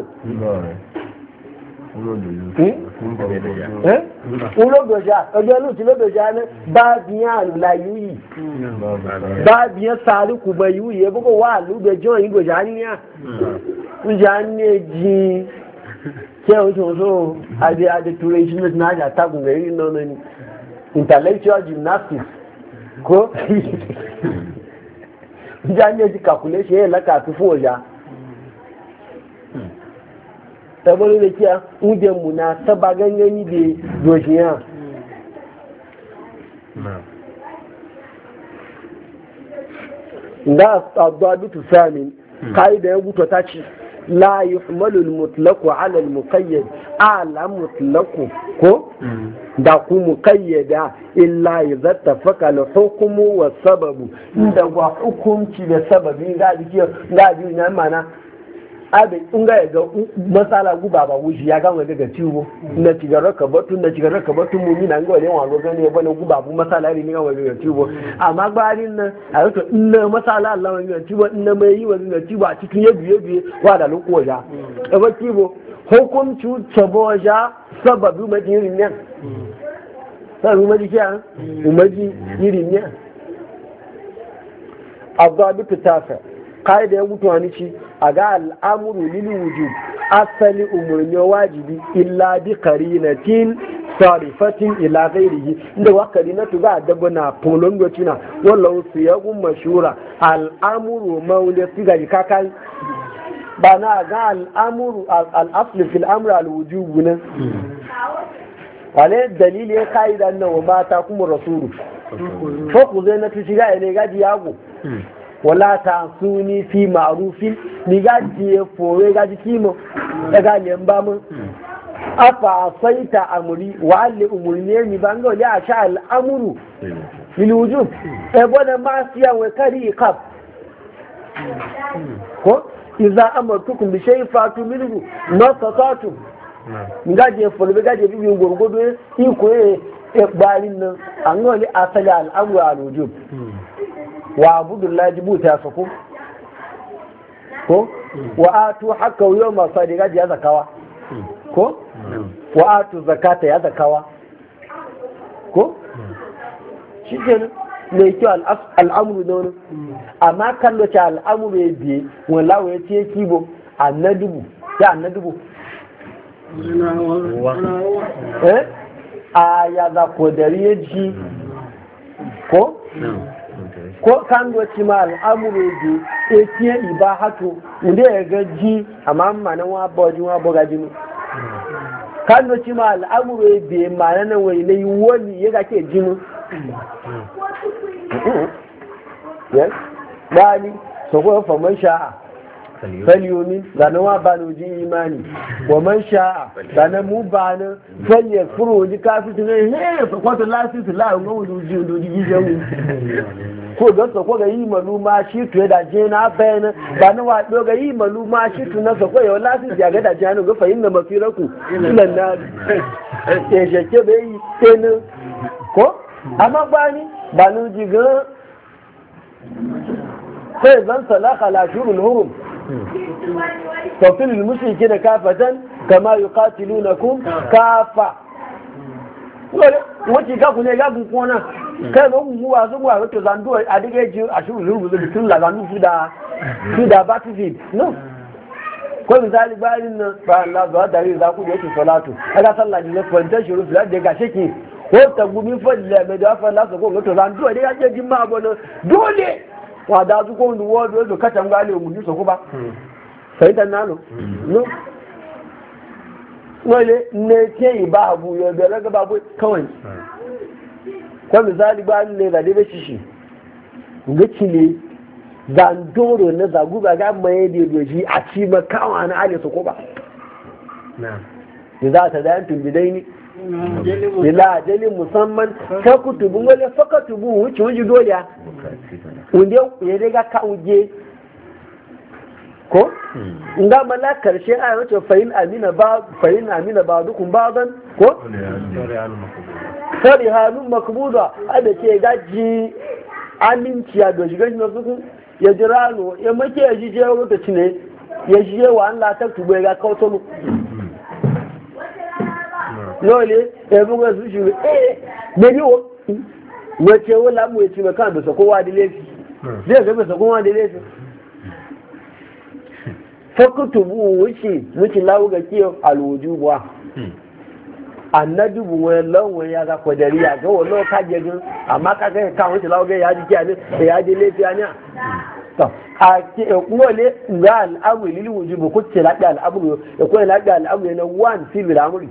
Speaker 1: ulodoja ọjọ́ ìlú tí lódoja ní bá bíyàn àlùlá yìí bá bíyàn sáré kù bẹ̀ yìí yẹ bókò wà lúgbẹjọ́ ìgbòjá ní à ń jà ní èjì tí ẹ̀hún tí wọ́n tó adétúrẹ́ ìṣúná tí náà jà tágùn rẹ̀ rí náà ní intellectual gymnastics kó ń jà ní èjì calculation yẹn lẹ́ka àti fún ọjà sabon da kiya uje munasaba gangani da dojiya da adabitu samin kaida ya guto ta ci la yuhmalu al-mutlaqu ala al-muqayyad ala mutlaqu ko da ku muqayyada illa idza tafaka al-hukmu wa sababu inda wa hukunci da sababi ga ji nan mana abin in ga masala guba ba wuji ya gama daga ciwo na cigarar kabatun mu mina ga wani wani gani ya bane guba bu masala ne ga wani daga ciwo amma gbarin nan a yato inna masala Allah wani daga ciwo inna mai yi wani daga ciwo a cikin ya biye wa da lukuwa ja da ba ciwo hukunci saboja sababu majirin nan sababu majiya umaji irin nan abdu tafa kai da ya mutu wani ci a ga al'amuru lil wujub asali umurni wajibi illa bi qarinatin sarifatin ila ghairihi inda wa qarinatu ga dabba na polon gotina wallahu siyagun mashura al'amuru mawla siga kakai ba na ga al'amuru al-asli fil amri al-wujub ne wale dalili ya kaidan nan wa mata kuma rasulu ko ku zai na shiga ne gaji yago wala ta suni fi ma'rufin ni gaji ya fore gaji kimo ya gane ba mun afa saita amri wa alli umurni ni bango ya sha al'amuru lil wujub e bona ma siya wa kari iqab ko idza amartukum bi shay'in fatu minhu ma tatatu gaji ya fore gaji bi gurgudu iko e gbarin nan an gole asali al'amuru al wujub wa abudullahi jibuta sako ko wa atu hakka yawma sadiqa ya zakawa ko wa atu zakata ya zakawa ko shi ne mai kyau al'amuru da wani amma kallo ce al'amuru ya biye wallawa ya ce kibo annadubu ya annadubu a ya za ko dari ya ji ko ko kan doci ma al'amuru ji e tiye iba hatu inda ya gaji amma manan wa boji wa boga jinu kan doci ma al'amuru ya biye manan wai ne wani ya ga ke jinu yes bani so ko fa man sha'a falyomin zanen wa ba nuji imani wa man sha'a zanen mu ba nan falyar furo ji kafi su ne he fa kwata lasisi la'ayun ga wujuji wujuji gijen ko don sa ko ga yi malu ma shi to da je na bayan ba na wa ga yi malu ma shi to na sa ko yau lasisi ya ga da janu ga fa inna mafiraku ilan na ke sheke bai yi kenan ko amma bani ba nuji ga sai zan salaka la shurul hurum tafsil mushriki kafatan kama yuqatilunakum kafa wati ka kune ga kun kona kai ba mu wa zo wa to zandu a dige ji a shuru zuru da tun la zandu su da battlefield no ko misali bayin nan ba Allah zuwa dare za ku yake salatu aga sallah ne fanta shuru da ga sheki ko ta gumi fadila mai da fa Allah ko to zandu da ya ji ma abona dole wa da su ko ndu wo do ka tangale mu ji so ko ba sai dan nalo no wale ne ke ba abu yo da raga babu kawai ko misali ba ne da dai shi ngaci ne dan doro na zagu ga mai da doji a ci makawa na ale so ko ba na za ta da antun bidaini bila dalil musamman ka kutubu wale fakatubu wuce wuce dole ya wunde ya daga ka uje ko nga mala karshe a wace fa'in amina ba dukun bazan ko sari halun makbuda ada ke gaji aminci ya doshi gaji na suku ya jira no ya make ya ji je wata cine ya ji wa Allah ta tubo ya ga kauto mu lole ya buga su shi ne wo wace wala mu ya ci maka da sakowa da lefi zai ga sakowa da lefi fakutubu wuce lawo ga kiyo alwujuba annadubu wani lawan ya ga kwadariya ga wani ka je gan amma ka ga kan wuce lawo ga ya ji kiya ne ya je lefi anya to a ke wale ga al'amuri lil wujubi ko ce laɗi al'amuri ya ko laɗi al'amuri na one fil al'amuri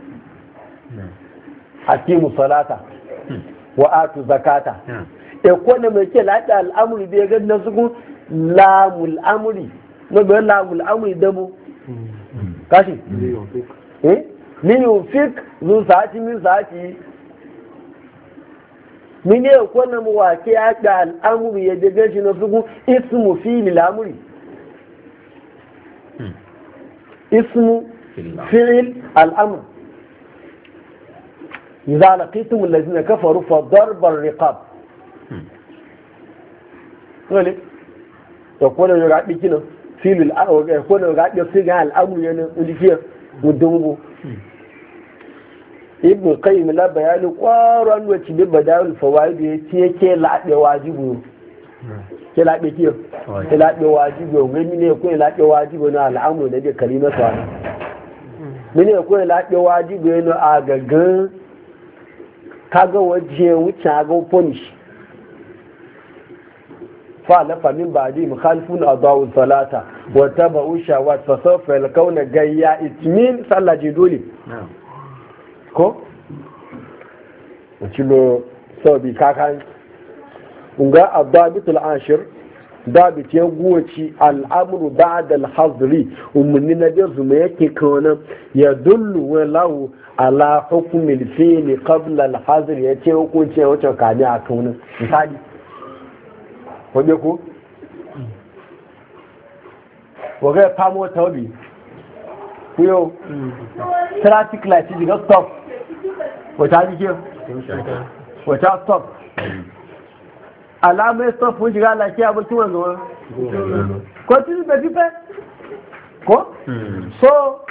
Speaker 1: hakimu salata wa atu zakata e ko ne mai ke laɗi al'amuri bai ga na su lamul amri no be lamul amri dabo kashi min yufik zu sa'ati min sa'ati min ne ko na mu wake ya da al'amuri ya daga shi na su ismu fi'il al'amri ismu fi'il al'amr إذا لقيتم الذين كفروا فضرب الرقاب wale to ko ne ga diki no filul a ko ne ga diki ga al'amru yana udikiya mudungu ibn qayyim la bayani qaran wa ci badal fawaid yake laɗe wajibu ke laɗe kiyo ke laɗe wajibu ngani ne ko laɗe wajibu na al'amru da kalima sa mene ko laɗe wajibu ne a gagan kaga waje wuce ga punish فعلف من بعدي مخالفون أضاعوا الصلاة واتبعوا الشهوات فسوف يلقون غيا إتمين صلى جدولي ko cilo sabi kakan unga adabitul ashir dabit ya guwaci al'amru ba'da al-hazri umni na da zuma yake kana ya dullu walahu ala hukm al-fi'l qabla al-hazr yace hukunci wacce kani a kauna misali waje ko waje famo tawbi kuyo traffic light ji ga stop wata ji ke wata stop alamai stop mun shiga lafiya ba kiwon zuwa ko tun da fife ko so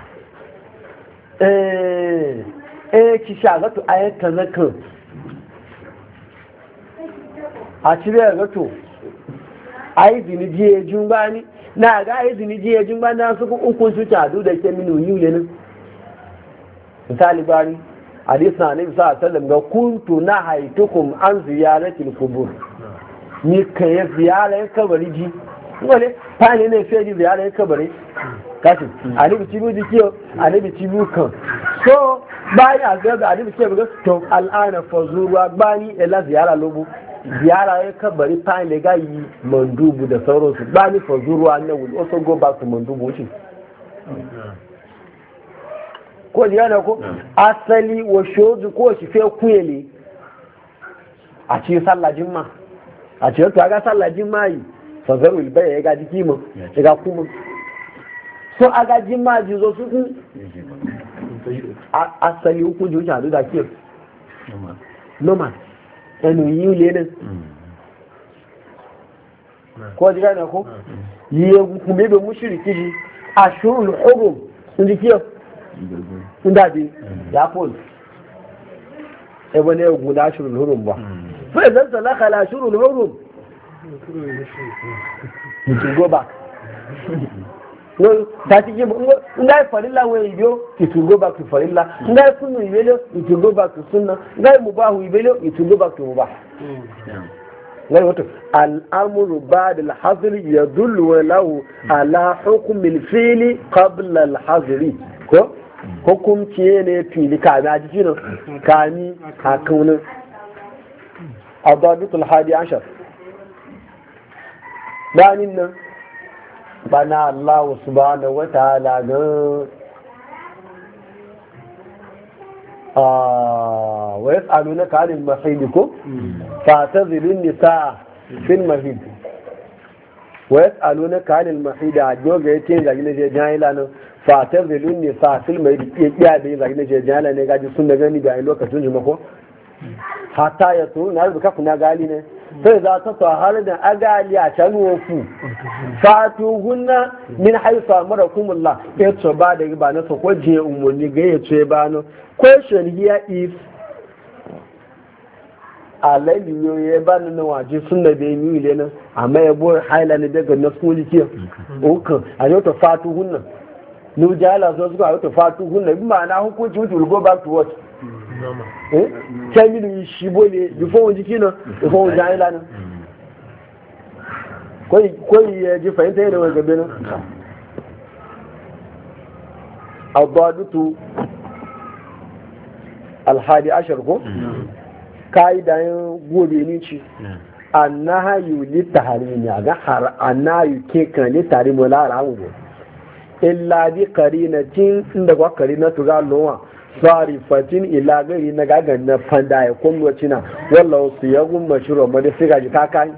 Speaker 1: ki shaga to ayyukan zakan a cire gato a yi ziniji jun bani na ga a yi ziniji jun bani na suku ukun su cadu da ke minu yi ne misali bani hadis na nabi sallallahu alaihi wasallam ga kuntu na haitukum an ziyaratil qubur ni kai ziyarar kabari ji wale fani ne sai ziyarar kabari kashi anabi tibu dikiyo anabi tibu kan so baya ga anabi tibu to al'ana fazuru bani ila ziyara lobu ziyara ya kabari fine da gayi mandubu da sauransu ba ni fa zuruwa na will also go back to mandubu wuce ko diya ko asali wa shozu ko shi fe kuyele a ci sallajin ma a ci to ga sallajin mai fa zarul bai ya ga jiki mu ya ga kuma so aga jima ji zo su ku asali ku ju ja da ke normal ẹnu yíò lé náà kọ́ jíká náà kó yí egungun mébè mú ṣìrì kíjì aṣòrò ọgbọ̀n ní kí ọ ń dàbí yàpọ̀lù ẹgbẹ́ ní egungun dá aṣòrò ọgbọ̀n bá fún ẹ̀sẹ̀ lákàlẹ̀ aṣòrò ọgbọ̀n ìtùgọ́bà tàbí kí nga ìfàrílà wọn ìbíó ìtùgọ́bà tó fàrílà nga ìfúnnù ìbílẹ̀ ìtùgọ́bà tó súnná nga ìmùbáhù ìbílẹ̀ ìtùgọ́bà tó mùbá nga ìwọ́tò al'amuru bá da alhaziri ya dullu wa lahu ala hukumin fili qabla alhaziri ko hukumci ne fili kami a jiki nan kami a kaunin adabitul hadi ashar bayanin nan bana Allah subhanahu wa ta'ala ga wa yas'alunaka 'anil mahid ko fa'tazilun nisaa fil mahid wa yas'alunaka 'anil mahid ajoga yace ga gine je jahila nan fa'tazilun nisaa fil mahid ya da ga gine je jahila ne gaji sun da gani da lokacin juma ko hatta ya to na rubuka kuna gali ne sai za ta har da agali a can wofu fatu gunna min haifa marakumullah ya to ba da ba na so ko je umurni ga ya ce ba no question here is alali yo ye ba na waje sunna be ni le nan amma ya bo haila ne daga na suli ke o a yau to fatu gunna nu jala zo su ga to fatu gunna bi ma na hukunci wuce go back to what kẹ́mìnì ìṣìbó lè before wọn jíkí náà before wọn jáyé lánàá koyi ya ji fahimta yadda wani gabe nan abbadutu alhadi ashar ko ka'idayen gobe ni ci annahayu litaharimi ga annayu ke kan litarimu la haramu illa bi qarinatin inda kwa qarinatu ga lowa sarifatin ila gari na gagan na fanda ya kunwa cina wallahu siyagun mashru ma da siga ji kakai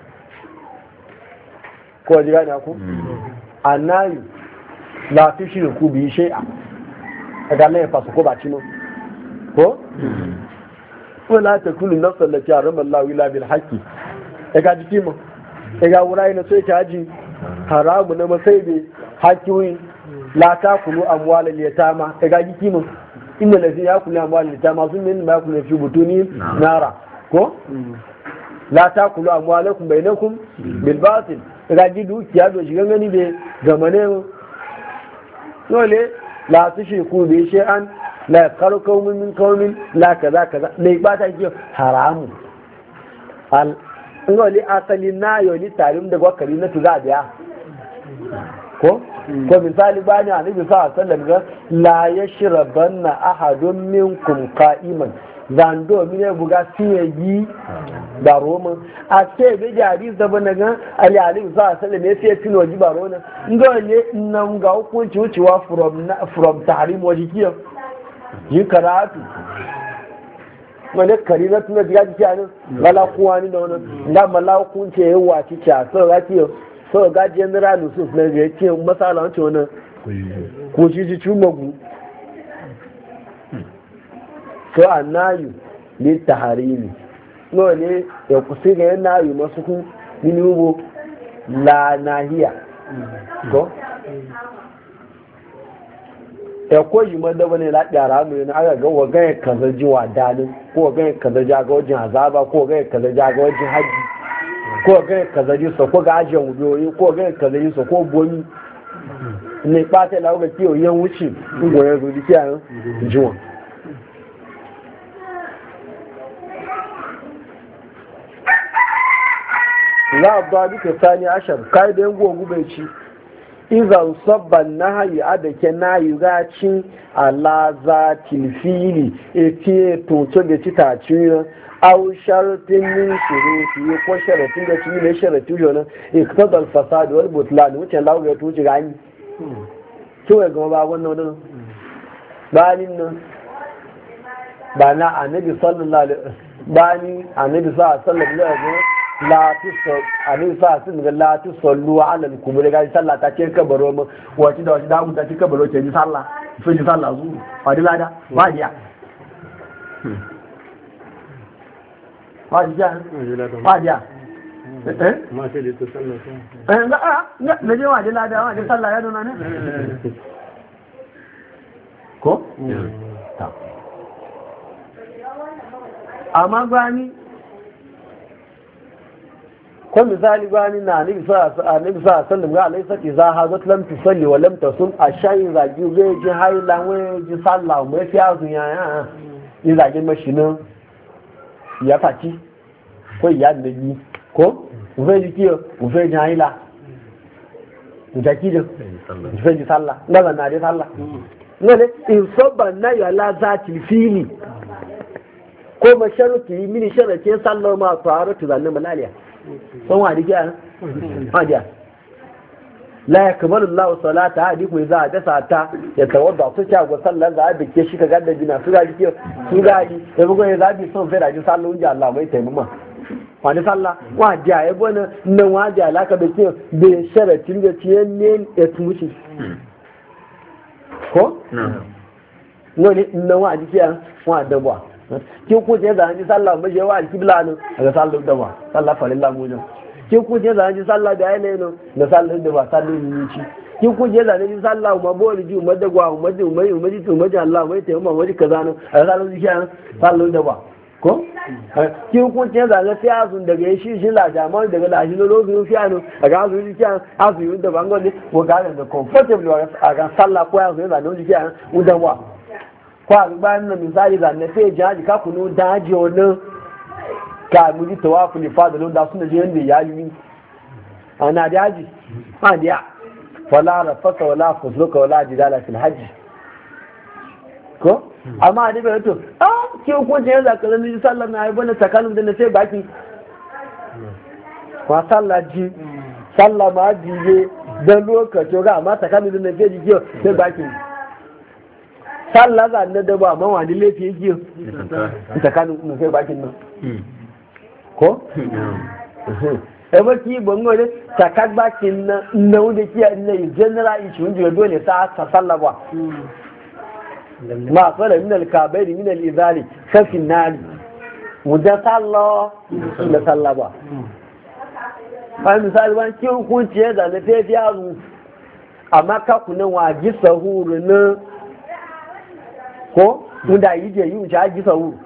Speaker 1: ko ji gane ku annayu la tushriku bi shay'a daga nan ya fasu ko ba cino ko wala takulu nafsan lati harama Allah illa bil haqqi daga jiki mu daga wurai na sai ta ji haramu na masai be hakiwi la takulu amwal al yatama daga jiki mu inna lazi yakulu amwal al yatama sun min ma yakulu fi butuni nara ko la takulu amwalakum bainakum bil batil daga ji dukiya do shigan gani be gamane mu dole la tushriku bi shay'an la yaqaru qaumun min qaumin la kaza kaza ne ba ta ji haramu al ngoli asali na yo ni tarim da gwakari na tuza biya ko misali bani annabi sallallahu alaihi wasallam ga la yashrabanna ahadun minkum qa'iman zando mine buga siyayi da roma a ce be jari da bana ga ali sallallahu alaihi wasallam ya ce tino ji baro na ngole nan ga hukunci wucewa from tahrim wajikiyo yi karatu wani kari na tuna jiya jiki anin lala kuwa ni da wani da mala hukunce ya wace ca sau ga kiyo sau ga general nusuf na ya ce masala wancan wani ko shi ji cumagu so a nayu ne taharimi no ne ya kusi ga yan nayu masu kun mini ubo la nahiya ko ya koji madaba ne laɗiyara mu yana aka ga wa gaya kaza ji wa dalin ko gaya kaza ja ga wajen azaba ko gaya kaza ja ga wajen haji ko gaya kaza ji so ko ga ajiyar wudoyi ko gaya kaza ji so ko bomi ne ɓata ila ga kiyo yan wuce in goyon zuwa kiyayen jiwa za a ba duka sani ashar kai da yan gogu bai ci izan sabban na hayi adake na yi zacin alaza tilfili eti tuntun da cita ciyo au sharatin min shuruti ko sharatin da ciyo ne sharatin jona iktadal fasad wal butlan wucin lawo ya tuci gani to ya gama ba wannan wannan banin nan ba na annabi sallallahu alaihi bani annabi sallallahu alaihi wasallam la tusal ani sa sun ga la tusallu ala al-kubur ga sallah ta ce kabaro mu wace da wace da mu ta ce kabaro ce ji sallah fi ji sallah zu wadi lada wadiya wadiya wadiya ma ce da to sallah na je wadi lada wadi sallah ya nuna ne ko ta amma gani ko misali gani na annabi sa sallam ga alai saki za ha zat lam tusalli wa lam tasum ashayin zagi zai ji haila wai ji sallah mai fi azun ya yi zagi mashinin ya faci ko ya nabi ko zai ji kiyo zai ji haila da kido zai ji sallah na na ji sallah ne in sabban na ya la zati fili ko masharuti mini sharake sallah ma faratu zanne malaliya sun wa dike an hadiya la yakbalu Allah salata hadiku idza dasa ta ya tawadda su ta go sallan za a dike shi ka gadda bina su ga dike su ga di da bugo ya zabi son fera ji sallu unja Allah mai taimama wani sallah wa dia ya gona nan wa dia la ka dike be sharatin da ciye ne ya tumushi ko wani nan wa dike an wa dabwa kin ku je da hanji sallah mu je wa alkibla ne daga sallah da ba sallah farilla mu ne kin ku je da hanji sallah da ayi ne da sallah da ba sallah ni ci kin ku je da hanji sallah mu bo ri mu da gwa mu ji Allah mai tayi mu ji kaza ne daga sallah ji kan sallah da ba ko kin ku je da ga fiazun daga shi la jama'a daga la shi lo zo fiano daga azu ji kan azu da bango ne ko ga da comfortable a ga sallah ko ya zo da no ji kan udan wa kwa bayan na misali da na sai jaji ka kunu daji wannan ka muji tawafu ne fa da da sun da je yanda ya yi ana da haji ma da wala rafasa wala fusuka wala jidala fil hajji ko amma da bai to ke hukunci ya zaka zan ji sallah na ayyuban tsakanin da na sai baki wa sallah ji sallah ma ji dan lokaci ga amma tsakanin da na sai ji sai baki sallah za na da ba amma wani laifi yake tsakanin da sai bakin nan ko ki bongo ne takak bakin nan na wanda kiya ne general issue wanda dole sa sallah ba ma fara min al-kabairi min al-izali kafin nari muda sallah da sallah ba ai misali ban ki hukunci ya da na tafiya ru amma ka kunan waji sahuru ne ko muda yi je yi wuce aji sahuru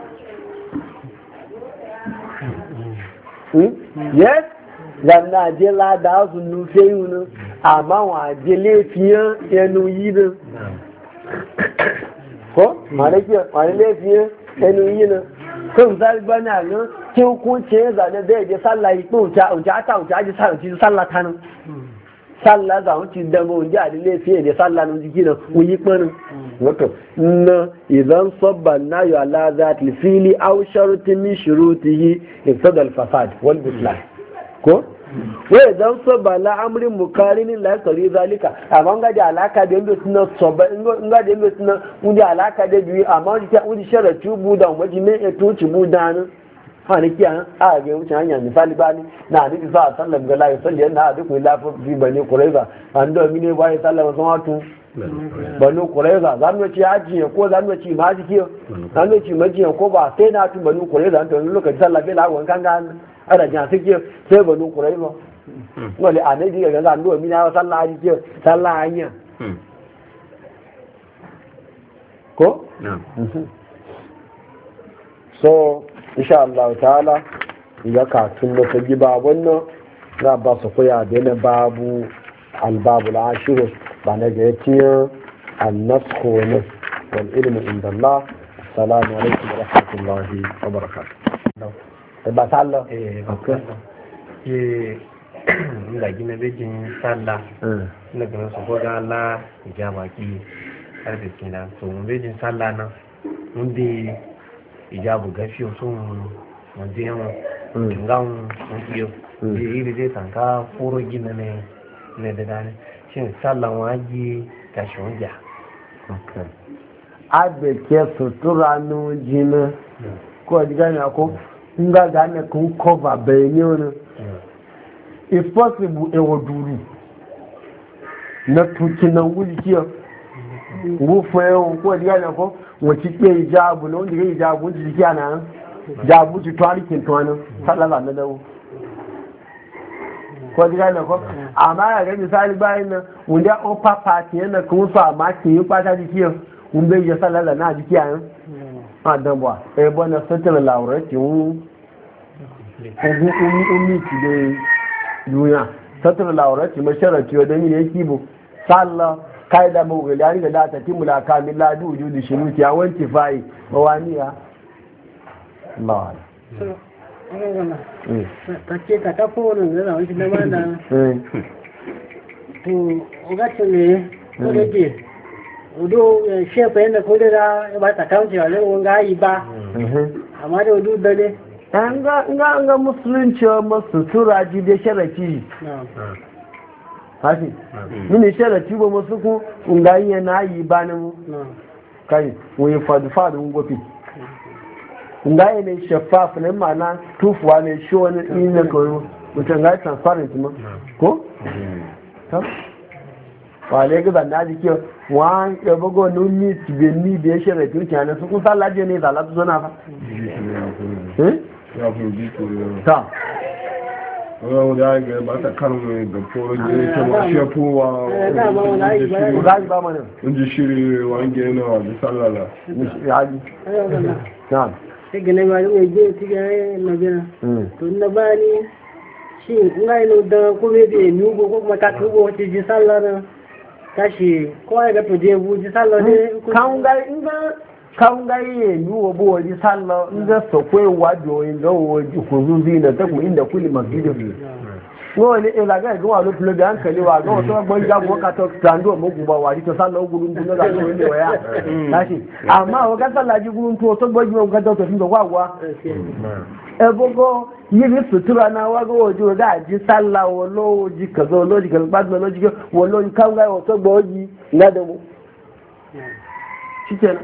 Speaker 1: yes zanna je lada su nufe yi ne amma waje laifiyan yanu yi ne ko wani laifiyan yanu yi ne kan zai bana ne ki hukunci ya zane zai je sallah yi ko wuce aji sallah ta nan sallah za wuce da mu ji a laifiyan da sallah nan jiki nan wuyi kpanin wato na idan sabban na yi ala za ta fili au sharutin min shurutihi ifsad al-fasad wal butlan ko wai dan sabba la amrin mukarinin la kari zalika amma ga da alaka da yanda suna sabba in ga da yanda suna mun da alaka da biyu amma wani sharatu buda waje ne ya toci buda nan ha ne kiyan a ga wucin hanya misali bani na ni sa sallam ga la yusalli na duk la fi bani quraiza an da mine bai sallama sun hatu banu quraiza zan mu ci haji ko zan mu ci maji kiyo zan mu ci maji ko ba sai na tu banu quraiza to lokacin sallah bai la wan kanga ana jan suke sai banu quraiza wale anabi ga zan do mina sallah haji kiyo sallah hanya ko so insha Allah ta'ala ya ka tun da ta giba wannan za ba su koya da na babu albabul ashiru ba na ga yatiya an-nasxu ne wal ilmu inda Allah assalamu alaikum wa rahmatullahi wa barakatuh ba sallah okay
Speaker 2: ga gina bejin sallah na ganin su ko ga Allah ya baki arziki na so mun bejin sallah nan mun bi ijabu gafiyo sun mun je mu ngan mun biyo bi iri dai tanka furo gina ne da dane shin sallan waji ta shonja
Speaker 1: okay abe ke sutura nu jina ko diga ne ko nga ga ne kun cover be ni ona if possible e woduru na tukina wuli kiyo ngufu yau ko diga ne ko wati ke ijabu no diga ijabu ji kiana jabu ji twari kin twana sallallahu alaihi wasallam ko diga ne ko amma ga misali bayin nan wanda o papa ti yana kun fa ma ki yi pata di kiyo un be ya sallallahu na di kiyan a dan bwa e bona satala laure ti un ti de duniya satala laure ti masharati wa da mi ne kibo sallallahu kaida mu ga dari da ta timula kamila du wujudi shuruti ya wanti fai waniya Allah
Speaker 3: ta ce ta ta kowane zana wani na mana to ogacin ne ko da ke odo shefa yadda ko da ba ta kawance wa lewa ga yi ba amma da odo da ne
Speaker 1: nga musulunci masu turaji da sharaki hafi mini sharaki ba masu ku ungayi na yi ba ne mu kai wani fadu ngofi ngaye ne shafaf ne mana tufuwa ne shi wani ina koyo mutum ga transparent ma ko ta wale ga na ji ke wa ya bago nuni tibeni da shi da tuki ne su kun sallaje ne da latu zana fa
Speaker 4: ya fi ji to
Speaker 1: ta
Speaker 4: wani da ga ba ta kan ga foro je ta ma shefuwa
Speaker 1: ga ba mana
Speaker 4: unji shiri wange na wa sallala
Speaker 1: ya ji na
Speaker 3: sai gane ma yau je ti ga na gina to na bani shi ngai no da ko me be ni go ko ma ka tugo ti ji sallar kashi ko ga to je bu ji sallar ne kan ga ye ni wo bo ji sallar inda so ko wa do inda wo ji ku zuzi na ta ku inda kulli masjid
Speaker 1: wọ́n ní ìlàgá ìgbọ́n wà ló fi lóbi àǹkẹ́lẹ́ wa gbọ́n tó gbọ́n ìjà gbọ́n kàtọ́ tàǹdù ọmọgùn bá wà ní tọ́sán lọ gúrú tó lọ́dà tó ilé wẹ̀ yá láti àmọ́ àwọn kásálàjì gúrú tó gbọ́n ìgbọ́n kàtọ́ tó fi lọ́wọ́ àwa ẹgbọ́gọ́ yìí sutura náà wá gbọ́ ojú ọ̀gá àjí sálà wọ́n lọ́wọ́jì kẹ̀kẹ́ olójì kẹ̀kẹ́ gbádùn olójì wọ́n lóyún káwá wọ́n tó gbọ́ yìí ládẹ́wọ́ shikenan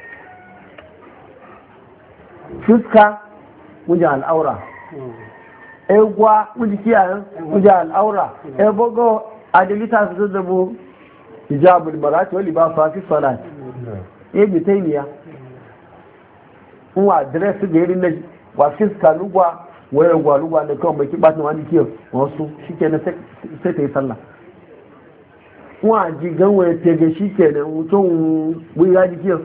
Speaker 1: fuska wajen al'aura egwa wajen kiyayen wajen al'aura ebogo adilita su zazzabo hijabul marati wali ba fafi salat ebi taimiya nwa adresu ga irin na wa fiska lugwa waya gwa lugwa da kawai baki batin wani kiyo wasu shikenan sai ta yi sallah nwa ji ganwa tege shikenan mutum wuya ji kiyo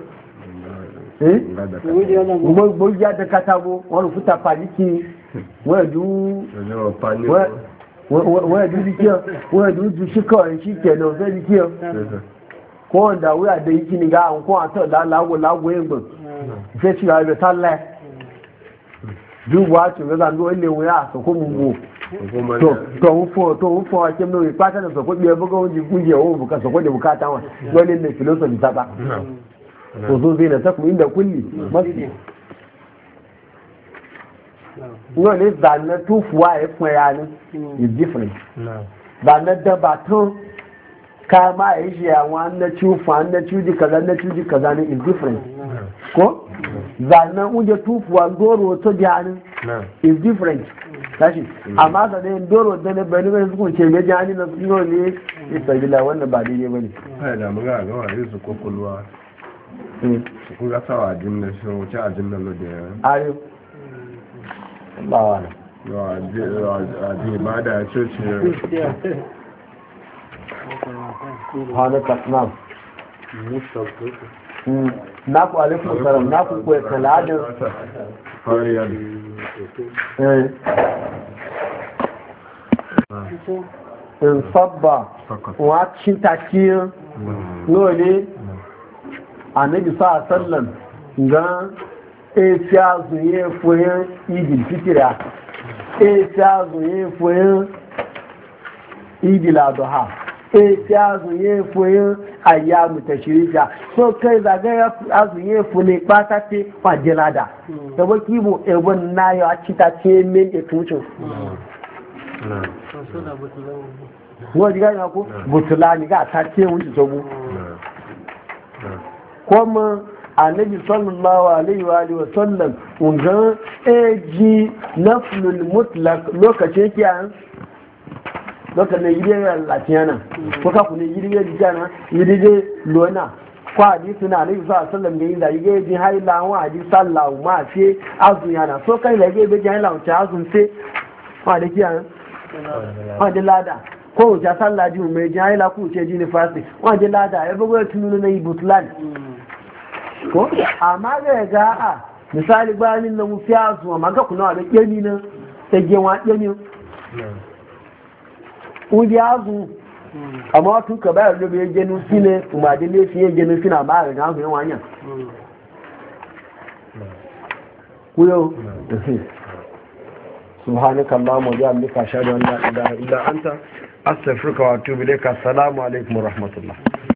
Speaker 1: gbogbo ya da katabo wọn fúta pàdíkì wọ́n ẹ̀dú díkíọ̀ wọ́n ẹ̀dú ju ṣíkọ̀ ẹ̀ṣí kẹ̀lẹ̀ ọ̀fẹ́ díkíọ̀ kọ́ ọ̀dà wí àdé yìí kí ni ga àwọn kọ́ àtọ̀dá láwọ̀ ẹgbọ̀n ìfẹ́ sí ààrẹ sálẹ̀ júwọ́ àti ìrẹ́gbà ní ilé ìwé àsọ̀kọ́ gbogbo tọ̀hún fún ọ̀kẹ́ mẹ́rin pátánà sọ̀kọ́ bí ẹgbọ́gọ́ oúnjẹ gúnjẹ òun bùkà sọ̀kọ́ dẹ̀ bùkà táwọn lọ́lẹ́ ilẹ̀ philosophy sábà so zai na taku inda kulli masu wani zane tufuwa ya kuma yanin is different zane dabatun kama ya yi shi yawon na cufa na cuji kaza ne is different ko zane uje tufuwa doro to janin is different tashi amma zane doro da na bani mai sukun ce ga jani na sukun ne isa gila wannan ba daidai ba ne
Speaker 4: kai da muga ga wani su kokulwa kun ga sawa ajin na shi wuce ajin na lode ya
Speaker 1: ayo ba wani
Speaker 4: ajin ba da coci
Speaker 1: hana kasnam na ku alaikun salam na ku kuwa kaladin
Speaker 4: fariyar
Speaker 1: in sabba wacin takiyar nole annabi sa sallan ga efiya zuye foyin idil fitira efiya zuye foyin idil adha efiya zuye foyin ayyamu tashrika so kai zaga azuye fune patate fajelada da baki mu ebon nayo a cita ce men e tucho wọ́n jí gáyìn ọkú bùtùlá ní ká àtàkì ẹ̀wọ̀n ti sọ́gbó kọ́mọ àlejì sallallahu alaihi wa sallam ǹgan ẹ̀jì naflul mutlaq lokacin kiyan lokacin yiriyar latiyana ko kakuni yiriyar jana yiriyar lona ko hadisi na alaihi sallam da yin da yi ji haila wa hadisi sallahu ma fi azu yana so kai da ga ji haila ta azun sai ma da kiyan ma da lada ko ja sallah ji mai ji haila ku ce ji ni fasi ma da lada ya bugo tununu na ibutlan ko amma ga a misali bayanin na mu fiya zuwa maga kuna da kemi na ta gewa kemi uji azu amma tun ka bayar da bai genu sine kuma da ne fiye genu sina ma ga ga yan wanya kuyo subhanaka allahumma wa bihamdika ashhadu an la ilaha illa anta astaghfiruka wa atubu ilaik assalamu alaikum wa rahmatullah